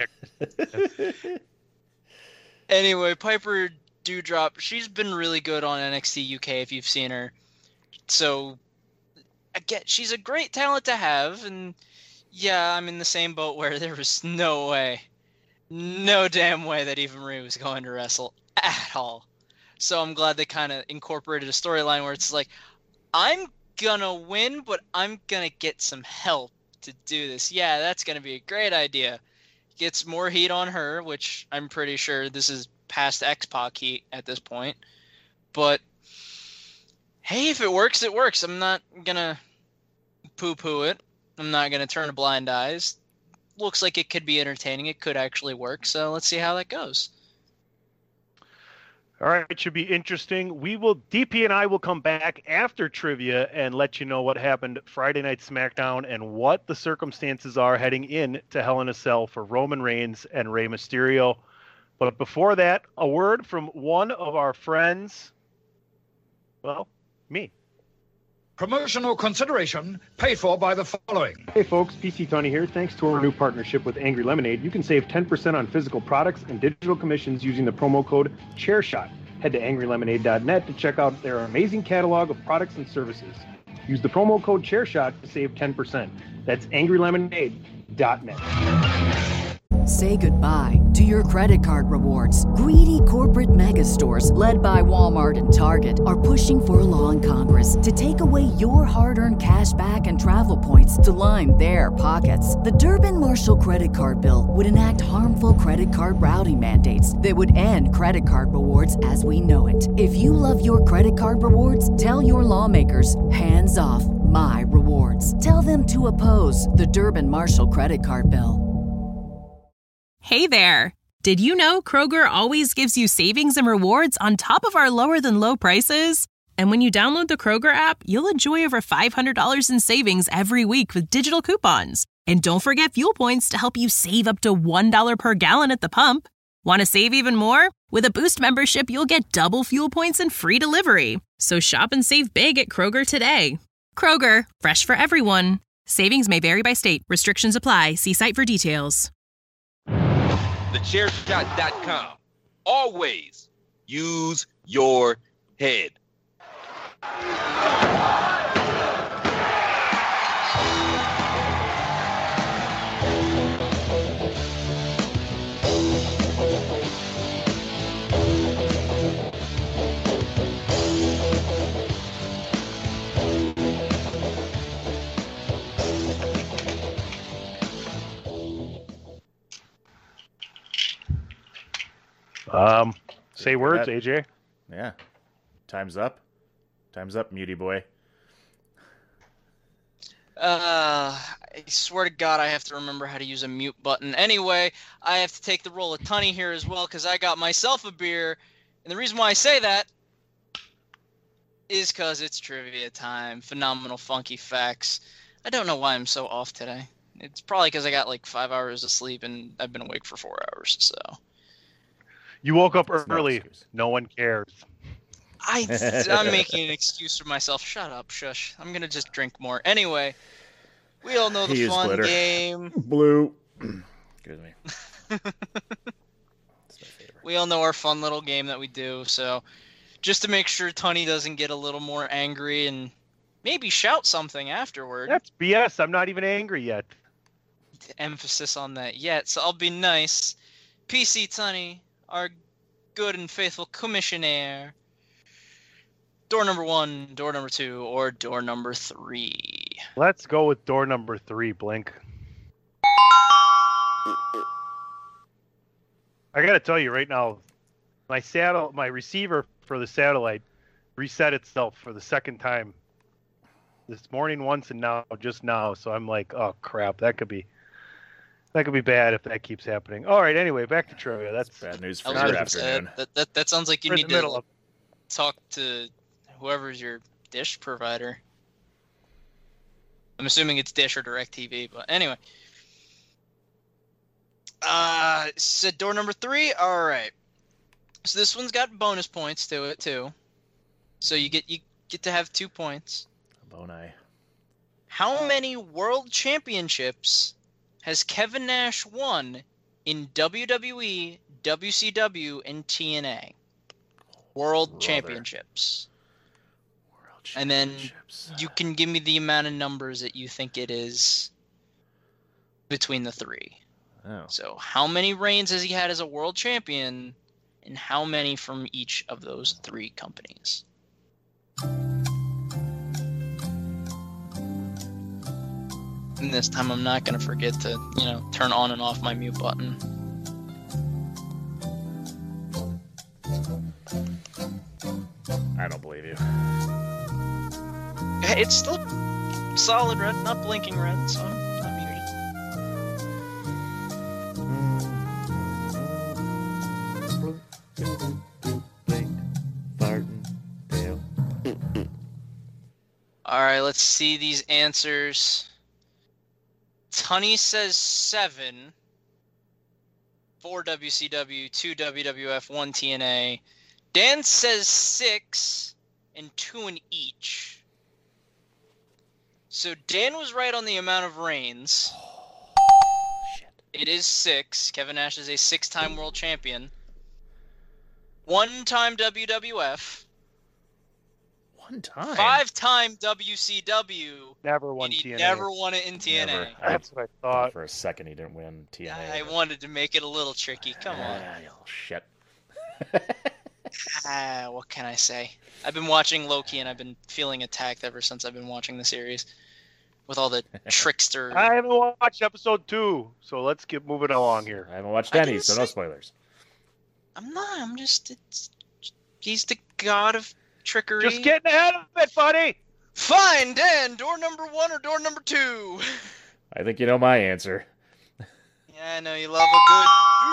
Anyway, Piper, Dewdrop, she's been really good on N X T U K if you've seen her. So, again, she's a great talent to have, and yeah, I'm in the same boat where there was no way, no damn way that Eva Marie was going to wrestle at all. So I'm glad they kind of incorporated a storyline where it's like, I'm gonna win, but I'm gonna get some help to do this. Yeah, that's gonna be a great idea. Gets more heat on her, which I'm pretty sure this is past X-Pac heat at this point. But hey, if it works, it works. I'm not gonna poo-poo it. I'm not gonna turn a blind eyes. Looks like it could be entertaining. It could actually work. So let's see how that goes. All right, it should be interesting. We will, D P and I will come back after trivia and let you know what happened Friday Night SmackDown and what the circumstances are heading in to Hell in a Cell for Roman Reigns and Rey Mysterio. But before that, a word from one of our friends. Well, me. Promotional consideration paid for by the following. Hey folks, P C Tony here. Thanks to our new partnership with Angry Lemonade, you can save ten percent on physical products and digital commissions using the promo code ChairShot. Head to angry lemonade dot net to check out their amazing catalog of products and services. Use the promo code ChairShot to save ten percent. That's angry lemonade dot net. Say goodbye to your credit card rewards. Greedy corporate mega stores, led by Walmart and Target, are pushing for a law in Congress to take away your hard-earned cash back and travel points to line their pockets. The Durbin-Marshall credit card bill would enact harmful credit card routing mandates that would end credit card rewards as we know it. If you love your credit card rewards, tell your lawmakers, hands off my rewards. Tell them to oppose the Durbin-Marshall credit card bill. Hey there! Did you know Kroger always gives you savings and rewards on top of our lower-than-low prices? And when you download the Kroger app, you'll enjoy over five hundred dollars in savings every week with digital coupons. And don't forget fuel points to help you save up to one dollar per gallon at the pump. Want to save even more? With a Boost membership, you'll get double fuel points and free delivery. So shop and save big at Kroger today. Kroger, fresh for everyone. Savings may vary by state. Restrictions apply. See site for details. the chair shot dot com. Always use your head. Um, say words, A J. Yeah. Time's up. Time's up, muty boy. Uh, I swear to God, I have to remember how to use a mute button. Anyway, I have to take the role of Tunny here as well because I got myself a beer. And the reason why I say that is because it's trivia time. Phenomenal funky facts. I don't know why I'm so off today. It's probably because I got like five hours of sleep and I've been awake for four hours, so... You woke up That's no early. excuse. No one cares. I, I'm making an excuse for myself. Shut up, shush. I'm going to just drink more. Anyway, we all know the He used fun glitter. game. Blue. Excuse me. That's my favorite. We all know our fun little game that we do. So just to make sure Tunny doesn't get a little more angry and maybe shout something afterward. That's B S. I'm not even angry yet. Emphasis on that yet. So I'll be nice. P C Tunny, our good and faithful commissionaire. Door number one, door number two, or door number three. Let's go with door number three, Blink. I gotta tell you right now, my saddle, my receiver for the satellite reset itself for the second time this morning once and now just now. So I'm like, oh crap, that could be that could be bad if that keeps happening. All right, anyway, back to trivia. That's bad news I for was your gonna afternoon. say, that, that, that sounds like you We're in need the middle to of talk to whoever's your dish provider. I'm assuming it's Dish or DirecTV, but anyway. Uh, said door number three. All right. So this one's got bonus points to it too. So you get you get to have two points. Boni. How many world championships has Kevin Nash won in W W E, W C W, and T N A? World Brother. championships. World And then Championships. you can give me the amount of numbers that you think it is between the three. Oh. So how many reigns has he had as a world champion, and how many from each of those three companies? And this time I'm not going to forget to, you know, turn on and off my mute button. I don't believe you. Hey, it's still solid red, not blinking red, so I'm muted. Alright, let's see these answers. Tunny says seven. Four W C W, two W W F, one T N A. Dan says six, and two in each. So Dan was right on the amount of reigns. It is six. Kevin Nash is a six-time world champion. One-time W W F. One time. Five-time W C W. Never won and he T N A. never won it in T N A. Never. That's what I thought. For a second, he didn't win T N A. I, I wanted to make it a little tricky. Come on. Ah, you little shit. Ah, what can I say? I've been watching Loki and I've been feeling attacked ever since I've been watching the series. With all the trickster. I haven't watched episode two, so let's get moving along here. I haven't watched I any, didn't so no say- spoilers. I'm not. I'm just. It's, he's the god of trickery. Just getting ahead of it, buddy. Fine, Dan. Door number one or door number two? I think you know my answer. Yeah, I know you love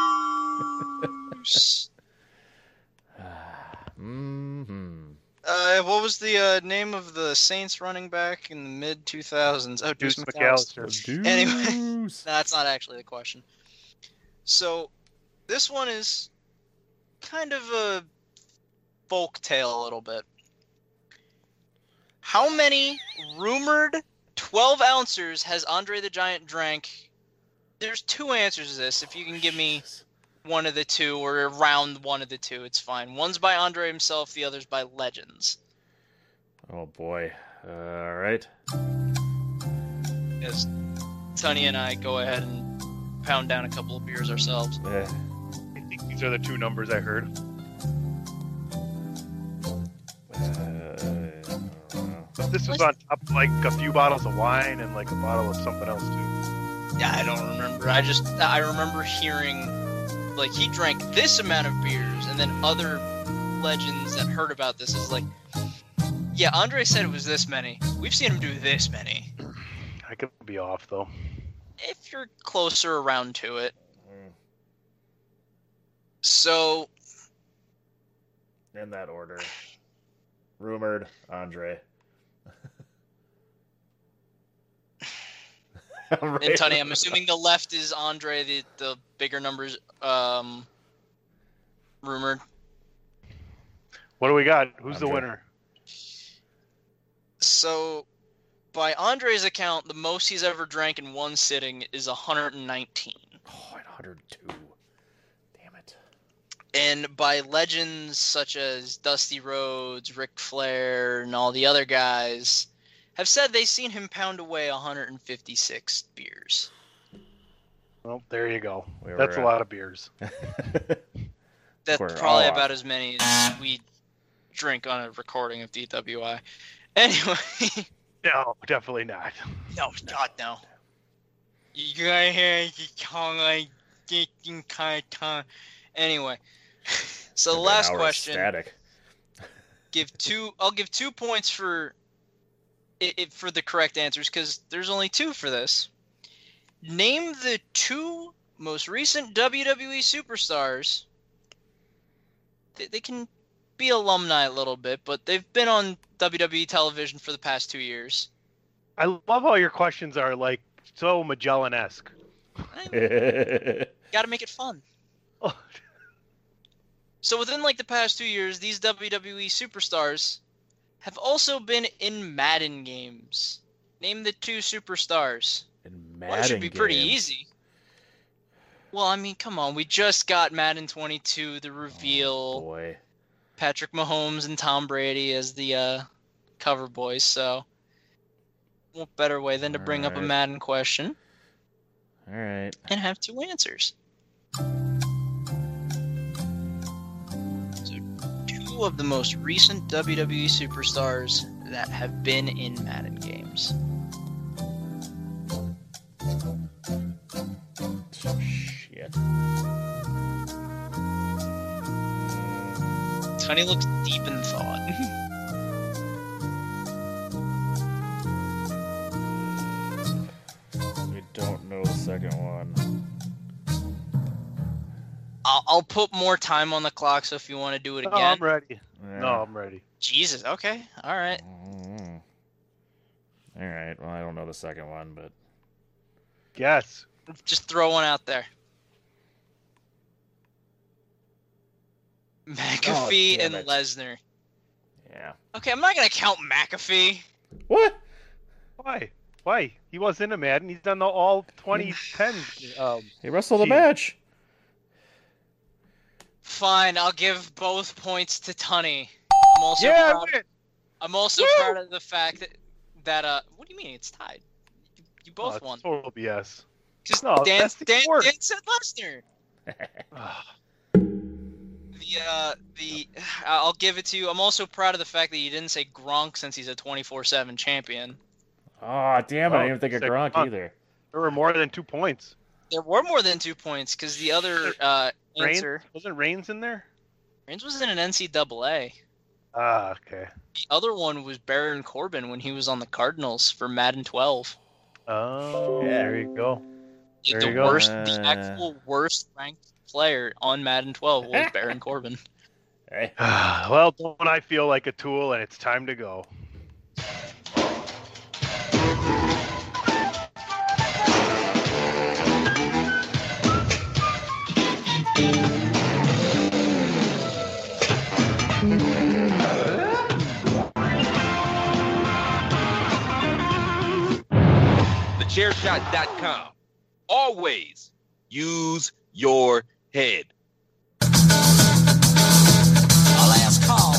a good goose. Mm-hmm. Uh, Uh, what was the uh, name of the Saints running back in the mid two thousands? Oh, Deuce, Deuce McAllister. McAllister. Anyway, no, Deuce. that's not actually the question. So, this one is kind of a folk tale a little bit. How many rumored twelve ouncers has Andre the Giant drank? There's two answers to this. If you can give me one of the two or around one of the two, it's fine. One's by Andre himself, the other's by Legends. Oh boy. Uh, all right. As Sonny and I go ahead and pound down a couple of beers ourselves. Eh. I think these are the two numbers I heard. But this was on top of like a few bottles of wine and like a bottle of something else too. Yeah, I don't remember. I just I remember hearing like he drank this amount of beers, and then other legends that heard about this is like, yeah, Andre said it was this many. We've seen him do this many. I could be off though. If you're closer around to it. So, in that order. Rumored Andre. and Tony, I'm assuming the left is Andre, the, the bigger numbers um, rumored. What do we got? Who's the Andre. winner? So, by Andre's account, the most he's ever drank in one sitting is one hundred nineteen. Oh, one hundred two. Damn it. And by legends such as Dusty Rhodes, Ric Flair, and all the other guys, have said they've seen him pound away one hundred fifty-six beers. Well, there you go. Where That's we're a at. lot of beers. That's We're probably all about off. as many as we drink on a recording of D W I. Anyway. No, definitely not. No, God, no. You gotta hear the tongue like getting kind of tongue. Anyway, so the Could be an last hour of question. Static. Give two. I'll give two points for it, it for the correct answers because there's only two for this. Name the two most recent W W E superstars. They, they can be alumni a little bit, but they've been on W W E television for the past two years. I love how your questions are like so Magellan-esque. Got to make it fun. Oh. So within like the past two years, these W W E superstars have also been in Madden games. Name the two superstars. In Well, Madden it should be pretty games. easy. Well, I mean, come on. We just got Madden twenty-two, the reveal. Oh, boy. Patrick Mahomes and Tom Brady as the uh, cover boys. So, what better way than to bring up a Alright. Madden question All right. and have two answers? So, two of the most recent W W E superstars that have been in Madden games. Shit. Tony looks deep in thought. We don't know the second one. I'll, I'll put more time on the clock, so if you want to do it No, again. I'm ready. Yeah. No, I'm ready. Jesus, okay. All right. Mm. All right. Well, I don't know the second one, but Yes. Just throw one out there. McAfee damn and it. Lesnar. yeah. Okay, I'm not going to count McAfee. What? Why? Why? He was in a Madden. He's done the all twenty ten. Um, He wrestled a Gee. match. Fine, I'll give both points to Tunney. I'm also yeah, I proud, win. I'm also Woo! proud of the fact that that uh what do you mean it's tied? You, you Oh, both it's won. total B S. Because No, Dan, that's the Dan, worst. Dan said Lesnar. Ah, The uh the I'll give it to you. I'm also proud of the fact that you didn't say Gronk since he's a twenty-four seven champion. Oh, damn it. I Oh, didn't even think of sick. Gronk Huh. either. there were more than two points. There were more than two points because the other uh Reigns? answer Wasn't Reigns in there? Reigns was in an N C double A. Ah, okay. The other one was Baron Corbin when he was on the Cardinals for Madden twelve. Oh, Yeah. there you go. The There you go. worst, the Uh. actual worst ranked player on Madden twelve was Baron Corbin. Hey. Well, don't I feel like a tool, and it's time to go. the chair shot dot com. Always use your head. Last call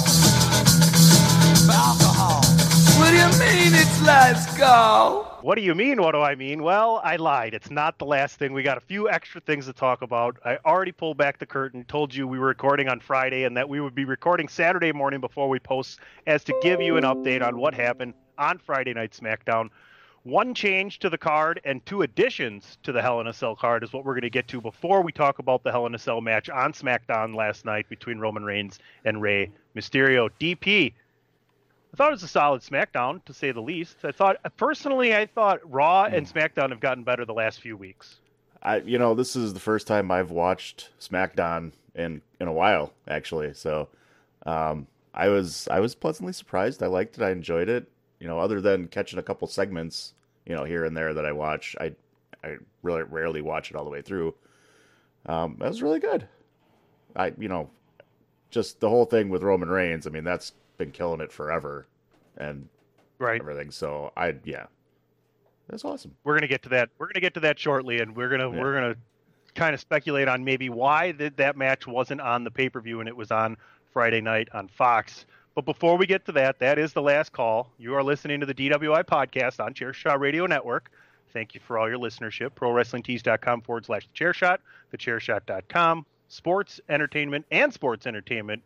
for alcohol. What do you mean it's last call? What do you mean? What do I mean? Well, I lied. It's not the last thing. We got a few extra things to talk about. I already pulled back the curtain, told you we were recording on Friday and that we would be recording Saturday morning before we post, as to give you an update on what happened on Friday Night SmackDown. One change to the card and two additions to the Hell in a Cell card is what we're going to get to before we talk about the Hell in a Cell match on SmackDown last night between Roman Reigns and Rey Mysterio. D P, I thought it was a solid SmackDown, to say the least. I thought, personally, I thought Raw and SmackDown have gotten better the last few weeks. I, you know, this is the first time I've watched SmackDown in, in a while, actually. So, um, I was I was pleasantly surprised. I liked it. I enjoyed it. You know, other than catching a couple segments, you know, here and there that I watch, I I really rarely watch it all the way through. Um, that was really good. I, you know, just the whole thing with Roman Reigns. I mean, that's been killing it forever, and right everything. So I, yeah, that's awesome. We're gonna get to that. We're gonna get to that shortly, and we're gonna Yeah. we're gonna kind of speculate on maybe why that that match wasn't on the pay per view and it was on Friday night on Fox. But before we get to that, that is the last call. You are listening to the D W I podcast on Chairshot Radio Network. Thank you for all your listenership. ProWrestlingTees.com forward slash the Chairshot, the Chairshot dot com, sports, entertainment, and sports entertainment.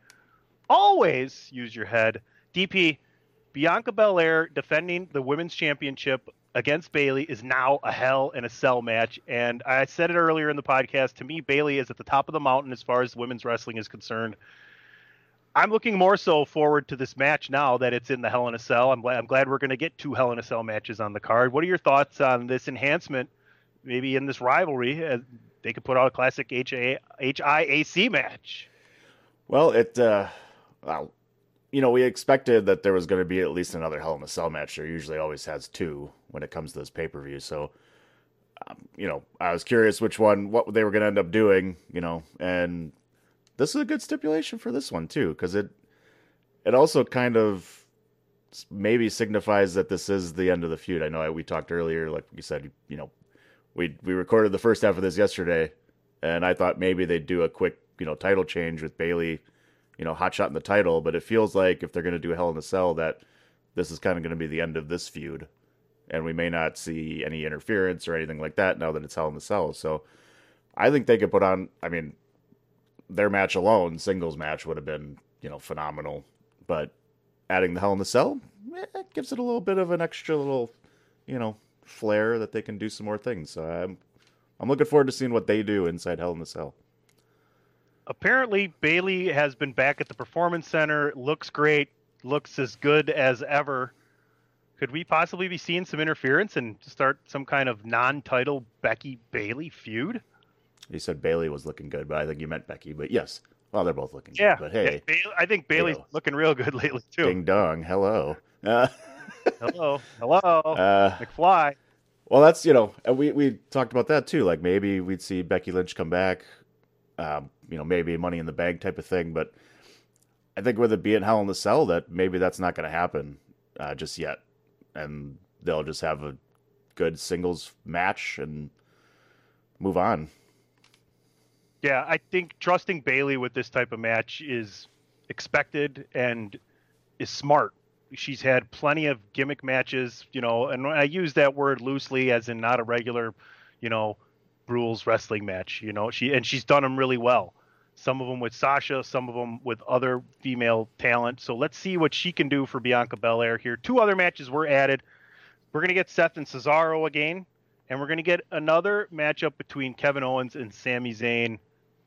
Always use your head. D P, Bianca Belair defending the women's championship against Bayley is now a Hell in a Cell match. And I said it earlier in the podcast, to me, Bayley is at the top of the mountain as far as women's wrestling is concerned. I'm looking more so forward to this match now that it's in the Hell in a Cell. I'm glad, I'm glad we're going to get two Hell in a Cell matches on the card. What are your thoughts on this enhancement, maybe in this rivalry? Uh, they could put out a classic H I A C match. Well, it, uh, well, you know, we expected that there was going to be at least another Hell in a Cell match. There usually always has two when it comes to this pay-per-view. So, um, you know, I was curious which one, what they were going to end up doing, you know, and this is a good stipulation for this one too, because it it also kind of maybe signifies that this is the end of the feud. I know we talked earlier, like you said, you know, we we recorded the first half of this yesterday, and I thought maybe they'd do a quick, you know, title change with Bayley, you know, hot shot in the title. But it feels like if they're going to do Hell in a Cell, that this is kind of going to be the end of this feud, and we may not see any interference or anything like that now that it's Hell in a Cell. So I think they could put on, I mean, their match alone, singles match, would have been, you know, phenomenal. But adding the Hell in the Cell, eh, it gives it a little bit of an extra little, you know, flair that they can do some more things. So I'm, I'm looking forward to seeing what they do inside Hell in the Cell. Apparently, Bayley has been back at the Performance Center. Looks great. Looks as good as ever. Could we possibly be seeing some interference and start some kind of non-title Becky Bayley feud? You said Bayley was looking good, but I think you meant Becky. But yes, well, they're both looking yeah, good. But hey, yeah, Bayley, I think Bayley's Hello. looking real good lately too. Ding dong, hello, uh, hello, hello, uh, McFly. Well, that's, you know, and we we talked about that too. Like maybe we'd see Becky Lynch come back, um, you know, maybe Money in the Bank type of thing. But I think with it being Hell in the Cell, that maybe that's not going to happen uh, just yet, and they'll just have a good singles match and move on. Yeah, I think trusting Bayley with this type of match is expected and is smart. She's had plenty of gimmick matches, you know, and I use that word loosely as in not a regular, you know, rules wrestling match, you know, she, and she's done them really well. Some of them with Sasha, some of them with other female talent. So let's see what she can do for Bianca Belair here. Two other matches were added. We're going to get Seth and Cesaro again, and we're going to get another matchup between Kevin Owens and Sami Zayn.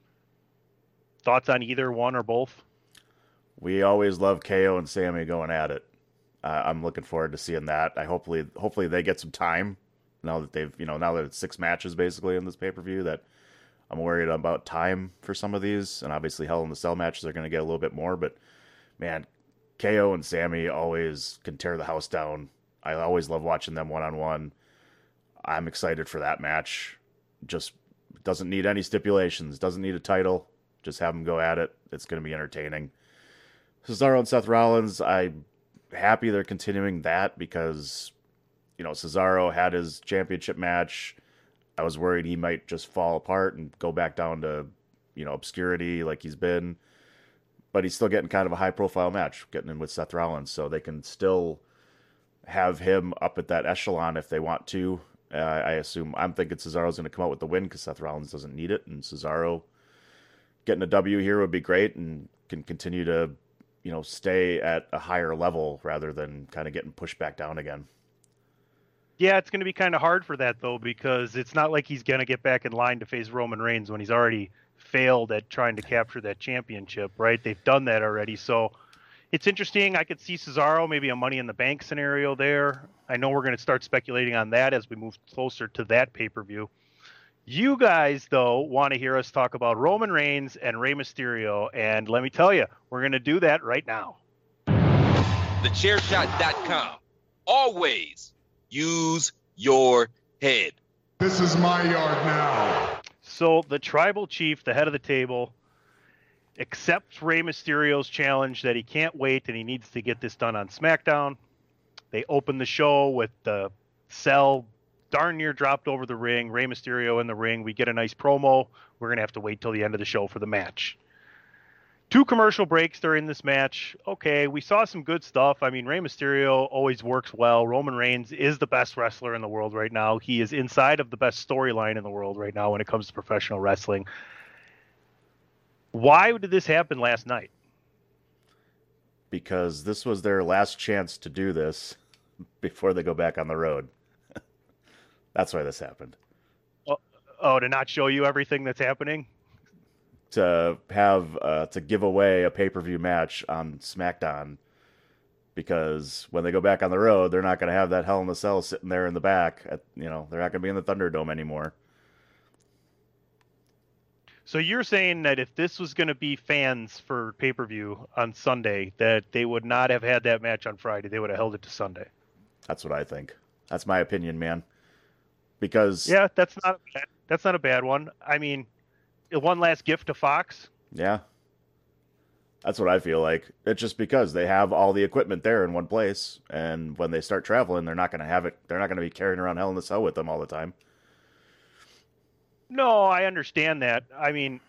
Thoughts on either one or both? We always love K O and Sammy going at it. Uh, I'm looking forward to seeing that. I hopefully hopefully they get some time now that they've, you know, now that it's six matches basically in this pay-per-view, that I'm worried about time for some of these, and obviously Hell in the Cell matches are going to get a little bit more, but man, K O and Sammy always can tear the house down. I always love watching them one-on-one. I'm excited for that match. Just doesn't need any stipulations, doesn't need a title. Just have them go at it. It's going to be entertaining. Cesaro and Seth Rollins, I'm happy they're continuing that because, you know, Cesaro had his championship match. I was worried he might just fall apart and go back down to, you know, obscurity like he's been. But he's still getting kind of a high-profile match, getting in with Seth Rollins, so they can still have him up at that echelon if they want to. Uh, I assume, I'm thinking Cesaro's going to come out with the win because Seth Rollins doesn't need it, and Cesaro getting a W here would be great and can continue to, you know, stay at a higher level rather than kind of getting pushed back down again. Yeah, it's going to be kind of hard for that, though, because it's not like he's going to get back in line to face Roman Reigns when he's already failed at trying to capture that championship, right? They've done that already. So it's interesting. I could see Cesaro, maybe a Money in the Bank scenario there. I know we're going to start speculating on that as we move closer to that pay-per-view. You guys, though, want to hear us talk about Roman Reigns and Rey Mysterio, and let me tell you, we're going to do that right now. the chair shot dot com. Always use your head. This is my yard now. So the tribal chief, the head of the table, accepts Rey Mysterio's challenge that he can't wait and he needs to get this done on SmackDown. They open the show with the cell darn near dropped over the ring. Rey Mysterio in the ring. We get a nice promo. We're going to have to wait till the end of the show for the match. Two commercial breaks during this match. Okay, we saw some good stuff. I mean, Rey Mysterio always works well. Roman Reigns is the best wrestler in the world right now. He is inside of the best storyline in the world right now when it comes to professional wrestling. Why did this happen last night? Because this was their last chance to do this before they go back on the road. That's why this happened. Oh, oh, to not show you everything that's happening? To have uh, to give away a pay-per-view match on SmackDown, because when they go back on the road, they're not going to have that Hell in a Cell sitting there in the back. At, you know, they're not going to be in the Thunderdome anymore. So you're saying that if this was going to be fans for pay-per-view on Sunday, that they would not have had that match on Friday. They would have held it to Sunday. That's what I think. That's my opinion, man. Because yeah, that's not a bad, that's not a bad one. I mean, one last gift to Fox. Yeah. That's what I feel like. It's just because they have all the equipment there in one place, and when they start traveling, they're not going to have it. They're not going to be carrying around Hell in a Cell with them all the time. No, I understand that. I mean,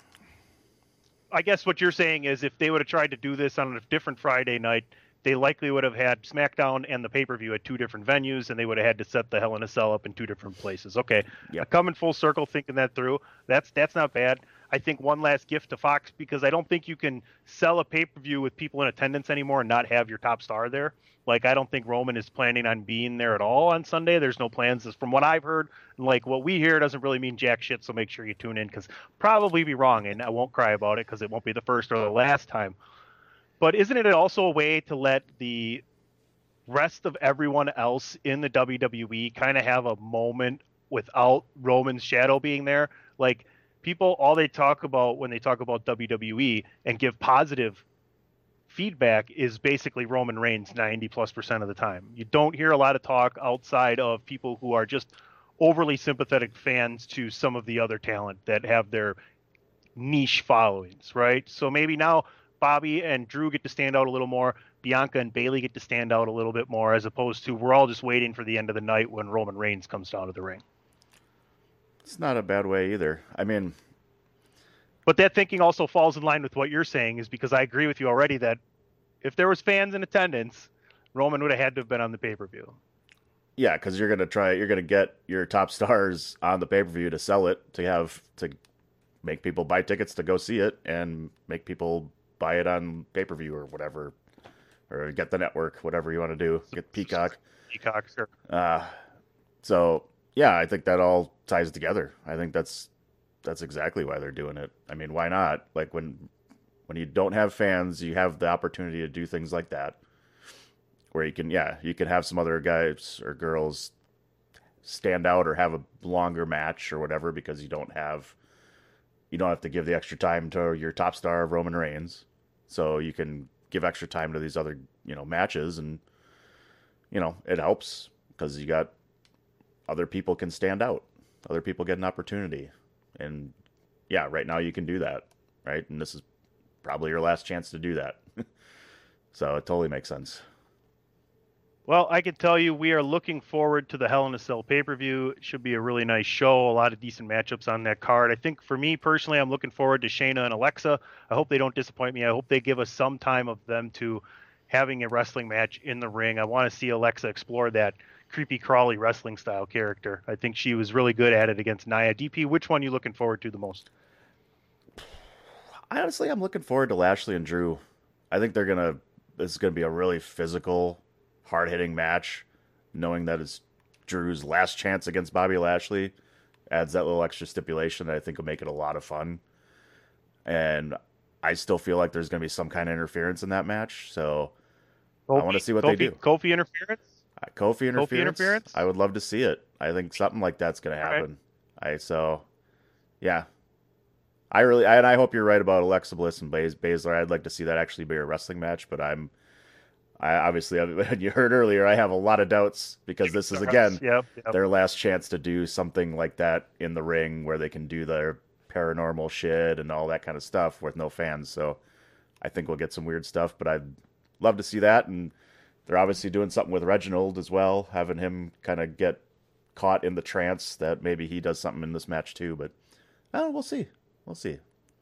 I guess what you're saying is if they would have tried to do this on a different Friday night, they likely would have had SmackDown and the pay-per-view at two different venues, and they would have had to set the Hell in a Cell up in two different places. Okay, yep. Coming full circle, thinking that through, that's that's not bad. I think one last gift to Fox, because I don't think you can sell a pay-per-view with people in attendance anymore and not have your top star there. Like, I don't think Roman is planning on being there at all on Sunday. There's no plans. From what I've heard, like what we hear doesn't really mean jack shit, so make sure you tune in, because probably be wrong, and I won't cry about it because it won't be the first or the last time. But isn't it also a way to let the rest of everyone else in the W W E kind of have a moment without Roman's shadow being there? Like, people, all they talk about when they talk about W W E and give positive feedback is basically Roman Reigns ninety plus percent of the time. You don't hear a lot of talk outside of people who are just overly sympathetic fans to some of the other talent that have their niche followings, right? So maybe now Bobby and Drew get to stand out a little more. Bianca and Bayley get to stand out a little bit more, as opposed to we're all just waiting for the end of the night when Roman Reigns comes down to the ring. It's not a bad way either. I mean, but that thinking also falls in line with what you're saying, is because I agree with you already that if there was fans in attendance, Roman would have had to have been on the pay-per-view. Yeah, because you're gonna try, you're gonna get your top stars on the pay-per-view to sell it, to have to make people buy tickets to go see it, and make people buy it on pay-per-view or whatever, or get the network, whatever you want to do, get Peacock. Peacock, sure. Uh, so yeah, I think that all ties together. I think that's that's exactly why they're doing it. I mean, why not? Like when when you don't have fans, you have the opportunity to do things like that, where you can, yeah, you can have some other guys or girls stand out or have a longer match or whatever because you don't have you don't have to give the extra time to your top star, Roman Reigns. So you can give extra time to these other, you know, matches, and, you know, it helps because you got other people can stand out. Other people get an opportunity. And yeah, right now you can do that, right? And this is probably your last chance to do that. So it totally makes sense. Well, I can tell you we are looking forward to the Hell in a Cell pay-per-view. It should be a really nice show, a lot of decent matchups on that card. I think for me personally, I'm looking forward to Shayna and Alexa. I hope they don't disappoint me. I hope they give us some time of them to having a wrestling match in the ring. I want to see Alexa explore that creepy crawly wrestling style character. I think she was really good at it against Nia. D P, which one are you looking forward to the most? I honestly, I'm looking forward to Lashley and Drew. I think they're going to, this is going to be a really physical, hard-hitting match, knowing that it's Drew's last chance against Bobby Lashley. Adds that little extra stipulation that I think will make it a lot of fun. And I still feel like there's going to be some kind of interference in that match, so Kofi, I want to see what Kofi, they do. Kofi interference? Uh, Kofi interference? Kofi interference? I would love to see it. I think something like that's going to happen. Right. I So, yeah. I really, I, and I hope you're right about Alexa Bliss and Bas- Baszler. I'd like to see that actually be a wrestling match, but I'm, I obviously, you heard earlier, I have a lot of doubts because this is, again, yep, yep. their last chance to do something like that in the ring where they can do their paranormal shit and all that kind of stuff with no fans. So I think we'll get some weird stuff, but I'd love to see that. And they're obviously doing something with Reginald as well, having him kind of get caught in the trance that maybe he does something in this match too, but uh, we'll see. We'll see.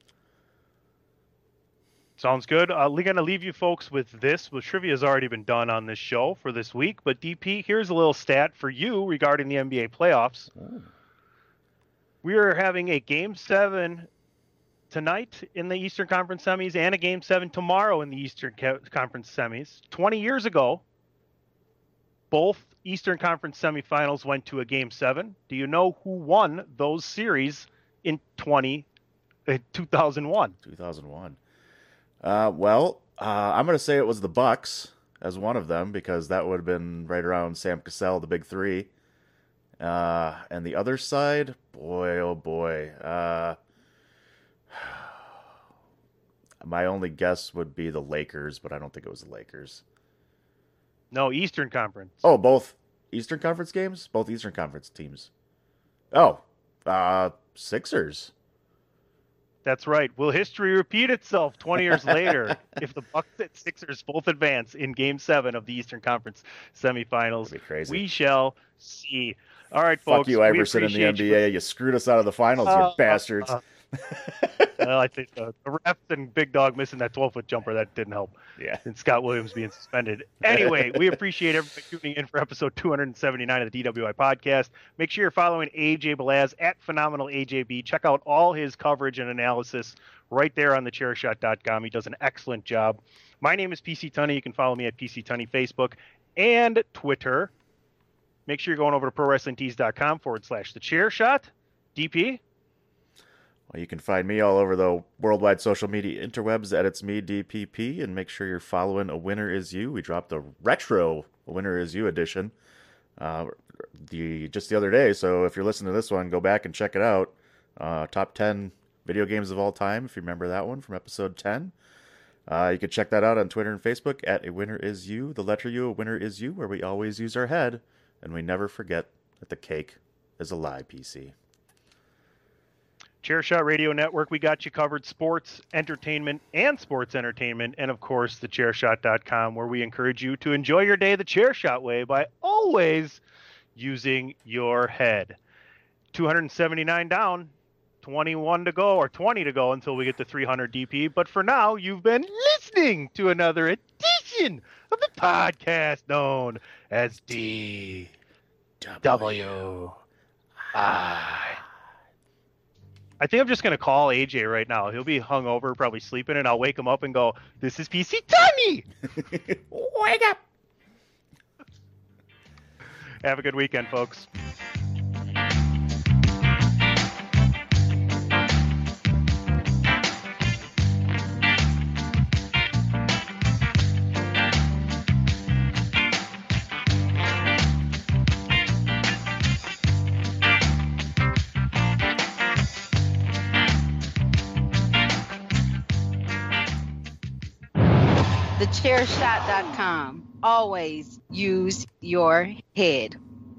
Sounds good. Uh, we're going to leave you folks with this. Well, trivia has already been done on this show for this week, but D P, here's a little stat for you regarding the N B A playoffs. Oh. We are having a Game seven tonight in the Eastern Conference semis and a Game seven tomorrow in the Eastern Conference semis. twenty years ago, both Eastern Conference semifinals went to a Game seven. Do you know who won those series in twenty, uh, two thousand one? two thousand one. Uh, well, uh, I'm going to say it was the Bucks as one of them because that would have been right around Sam Cassell, the big three. Uh, and the other side, boy, oh boy. Uh, my only guess would be the Lakers, but I don't think it was the Lakers. No, Eastern Conference. Oh, both Eastern Conference games? Both Eastern Conference teams. Oh, uh, Sixers. That's right. Will history repeat itself twenty years later if the Bucks and Sixers both advance in Game seven of the Eastern Conference semifinals? That'd be crazy. We shall see. All right, folks. Fuck you, Iverson, in the N B A. You... you screwed us out of the finals, uh, you bastards. Uh, well, I think uh, the refs and Big Dog missing that twelve-foot jumper, that didn't help. Yeah. And Scott Williams being suspended. Anyway, we appreciate everybody tuning in for episode two seventy-nine of the D W I podcast. Make sure you're following A J Belaz at Phenomenal A J B. Check out all his coverage and analysis right there on the chair shot dot com. He does an excellent job. My name is P C Tunney. You can follow me at P C Tunney Facebook and Twitter. Make sure you're going over to pro wrestling tees dot com forward slash the chair shot. D P? Well, you can find me all over the worldwide social media interwebs at It's Me D P P, and make sure you're following A Winner Is You. We dropped a retro A Winner Is You edition uh, the just the other day, so if you're listening to this one, go back and check it out. Uh, top ten video games of all time, if you remember that one from episode ten. Uh, you can check that out on Twitter and Facebook at A Winner Is You, the letter U, A Winner Is You, where we always use our head, and we never forget that the cake is a lie, P C. Chairshot Radio Network, we got you covered sports, entertainment, and sports entertainment, and of course, the chair shot dot com, where we encourage you to enjoy your day the Chairshot way by always using your head. two seventy-nine down, twenty-one to go, or twenty to go until we get to three hundred D P. But for now, you've been listening to another edition of the podcast known as D W I. I think I'm just going to call A J right now. He'll be hungover, probably sleeping, and I'll wake him up and go, "This is P C Tunney! Wake up!" Have a good weekend, folks. the chair shot dot com. Always use your head.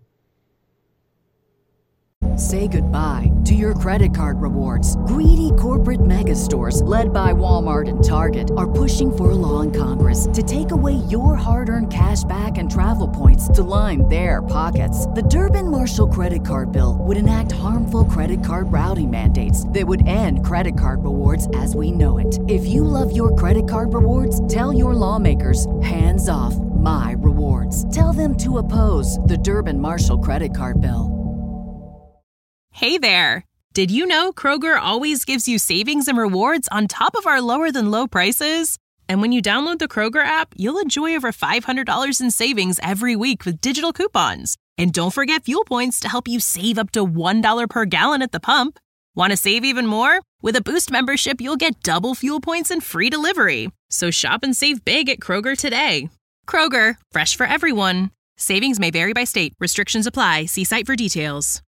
Say goodbye to your credit card rewards. Greedy corporate mega stores, led by Walmart and Target, are pushing for a law in Congress to take away your hard-earned cash back and travel points to line their pockets. The Durbin-Marshall credit card bill would enact harmful credit card routing mandates that would end credit card rewards as we know it. If you love your credit card rewards, tell your lawmakers, hands off my rewards. Tell them to oppose the Durbin-Marshall credit card bill. Hey there! Did you know Kroger always gives you savings and rewards on top of our lower than low prices? And when you download the Kroger app, you'll enjoy over five hundred dollars in savings every week with digital coupons. And don't forget fuel points to help you save up to one dollar per gallon at the pump. Want to save even more? With a Boost membership, you'll get double fuel points and free delivery. So shop and save big at Kroger today. Kroger, fresh for everyone. Savings may vary by state. Restrictions apply. See site for details.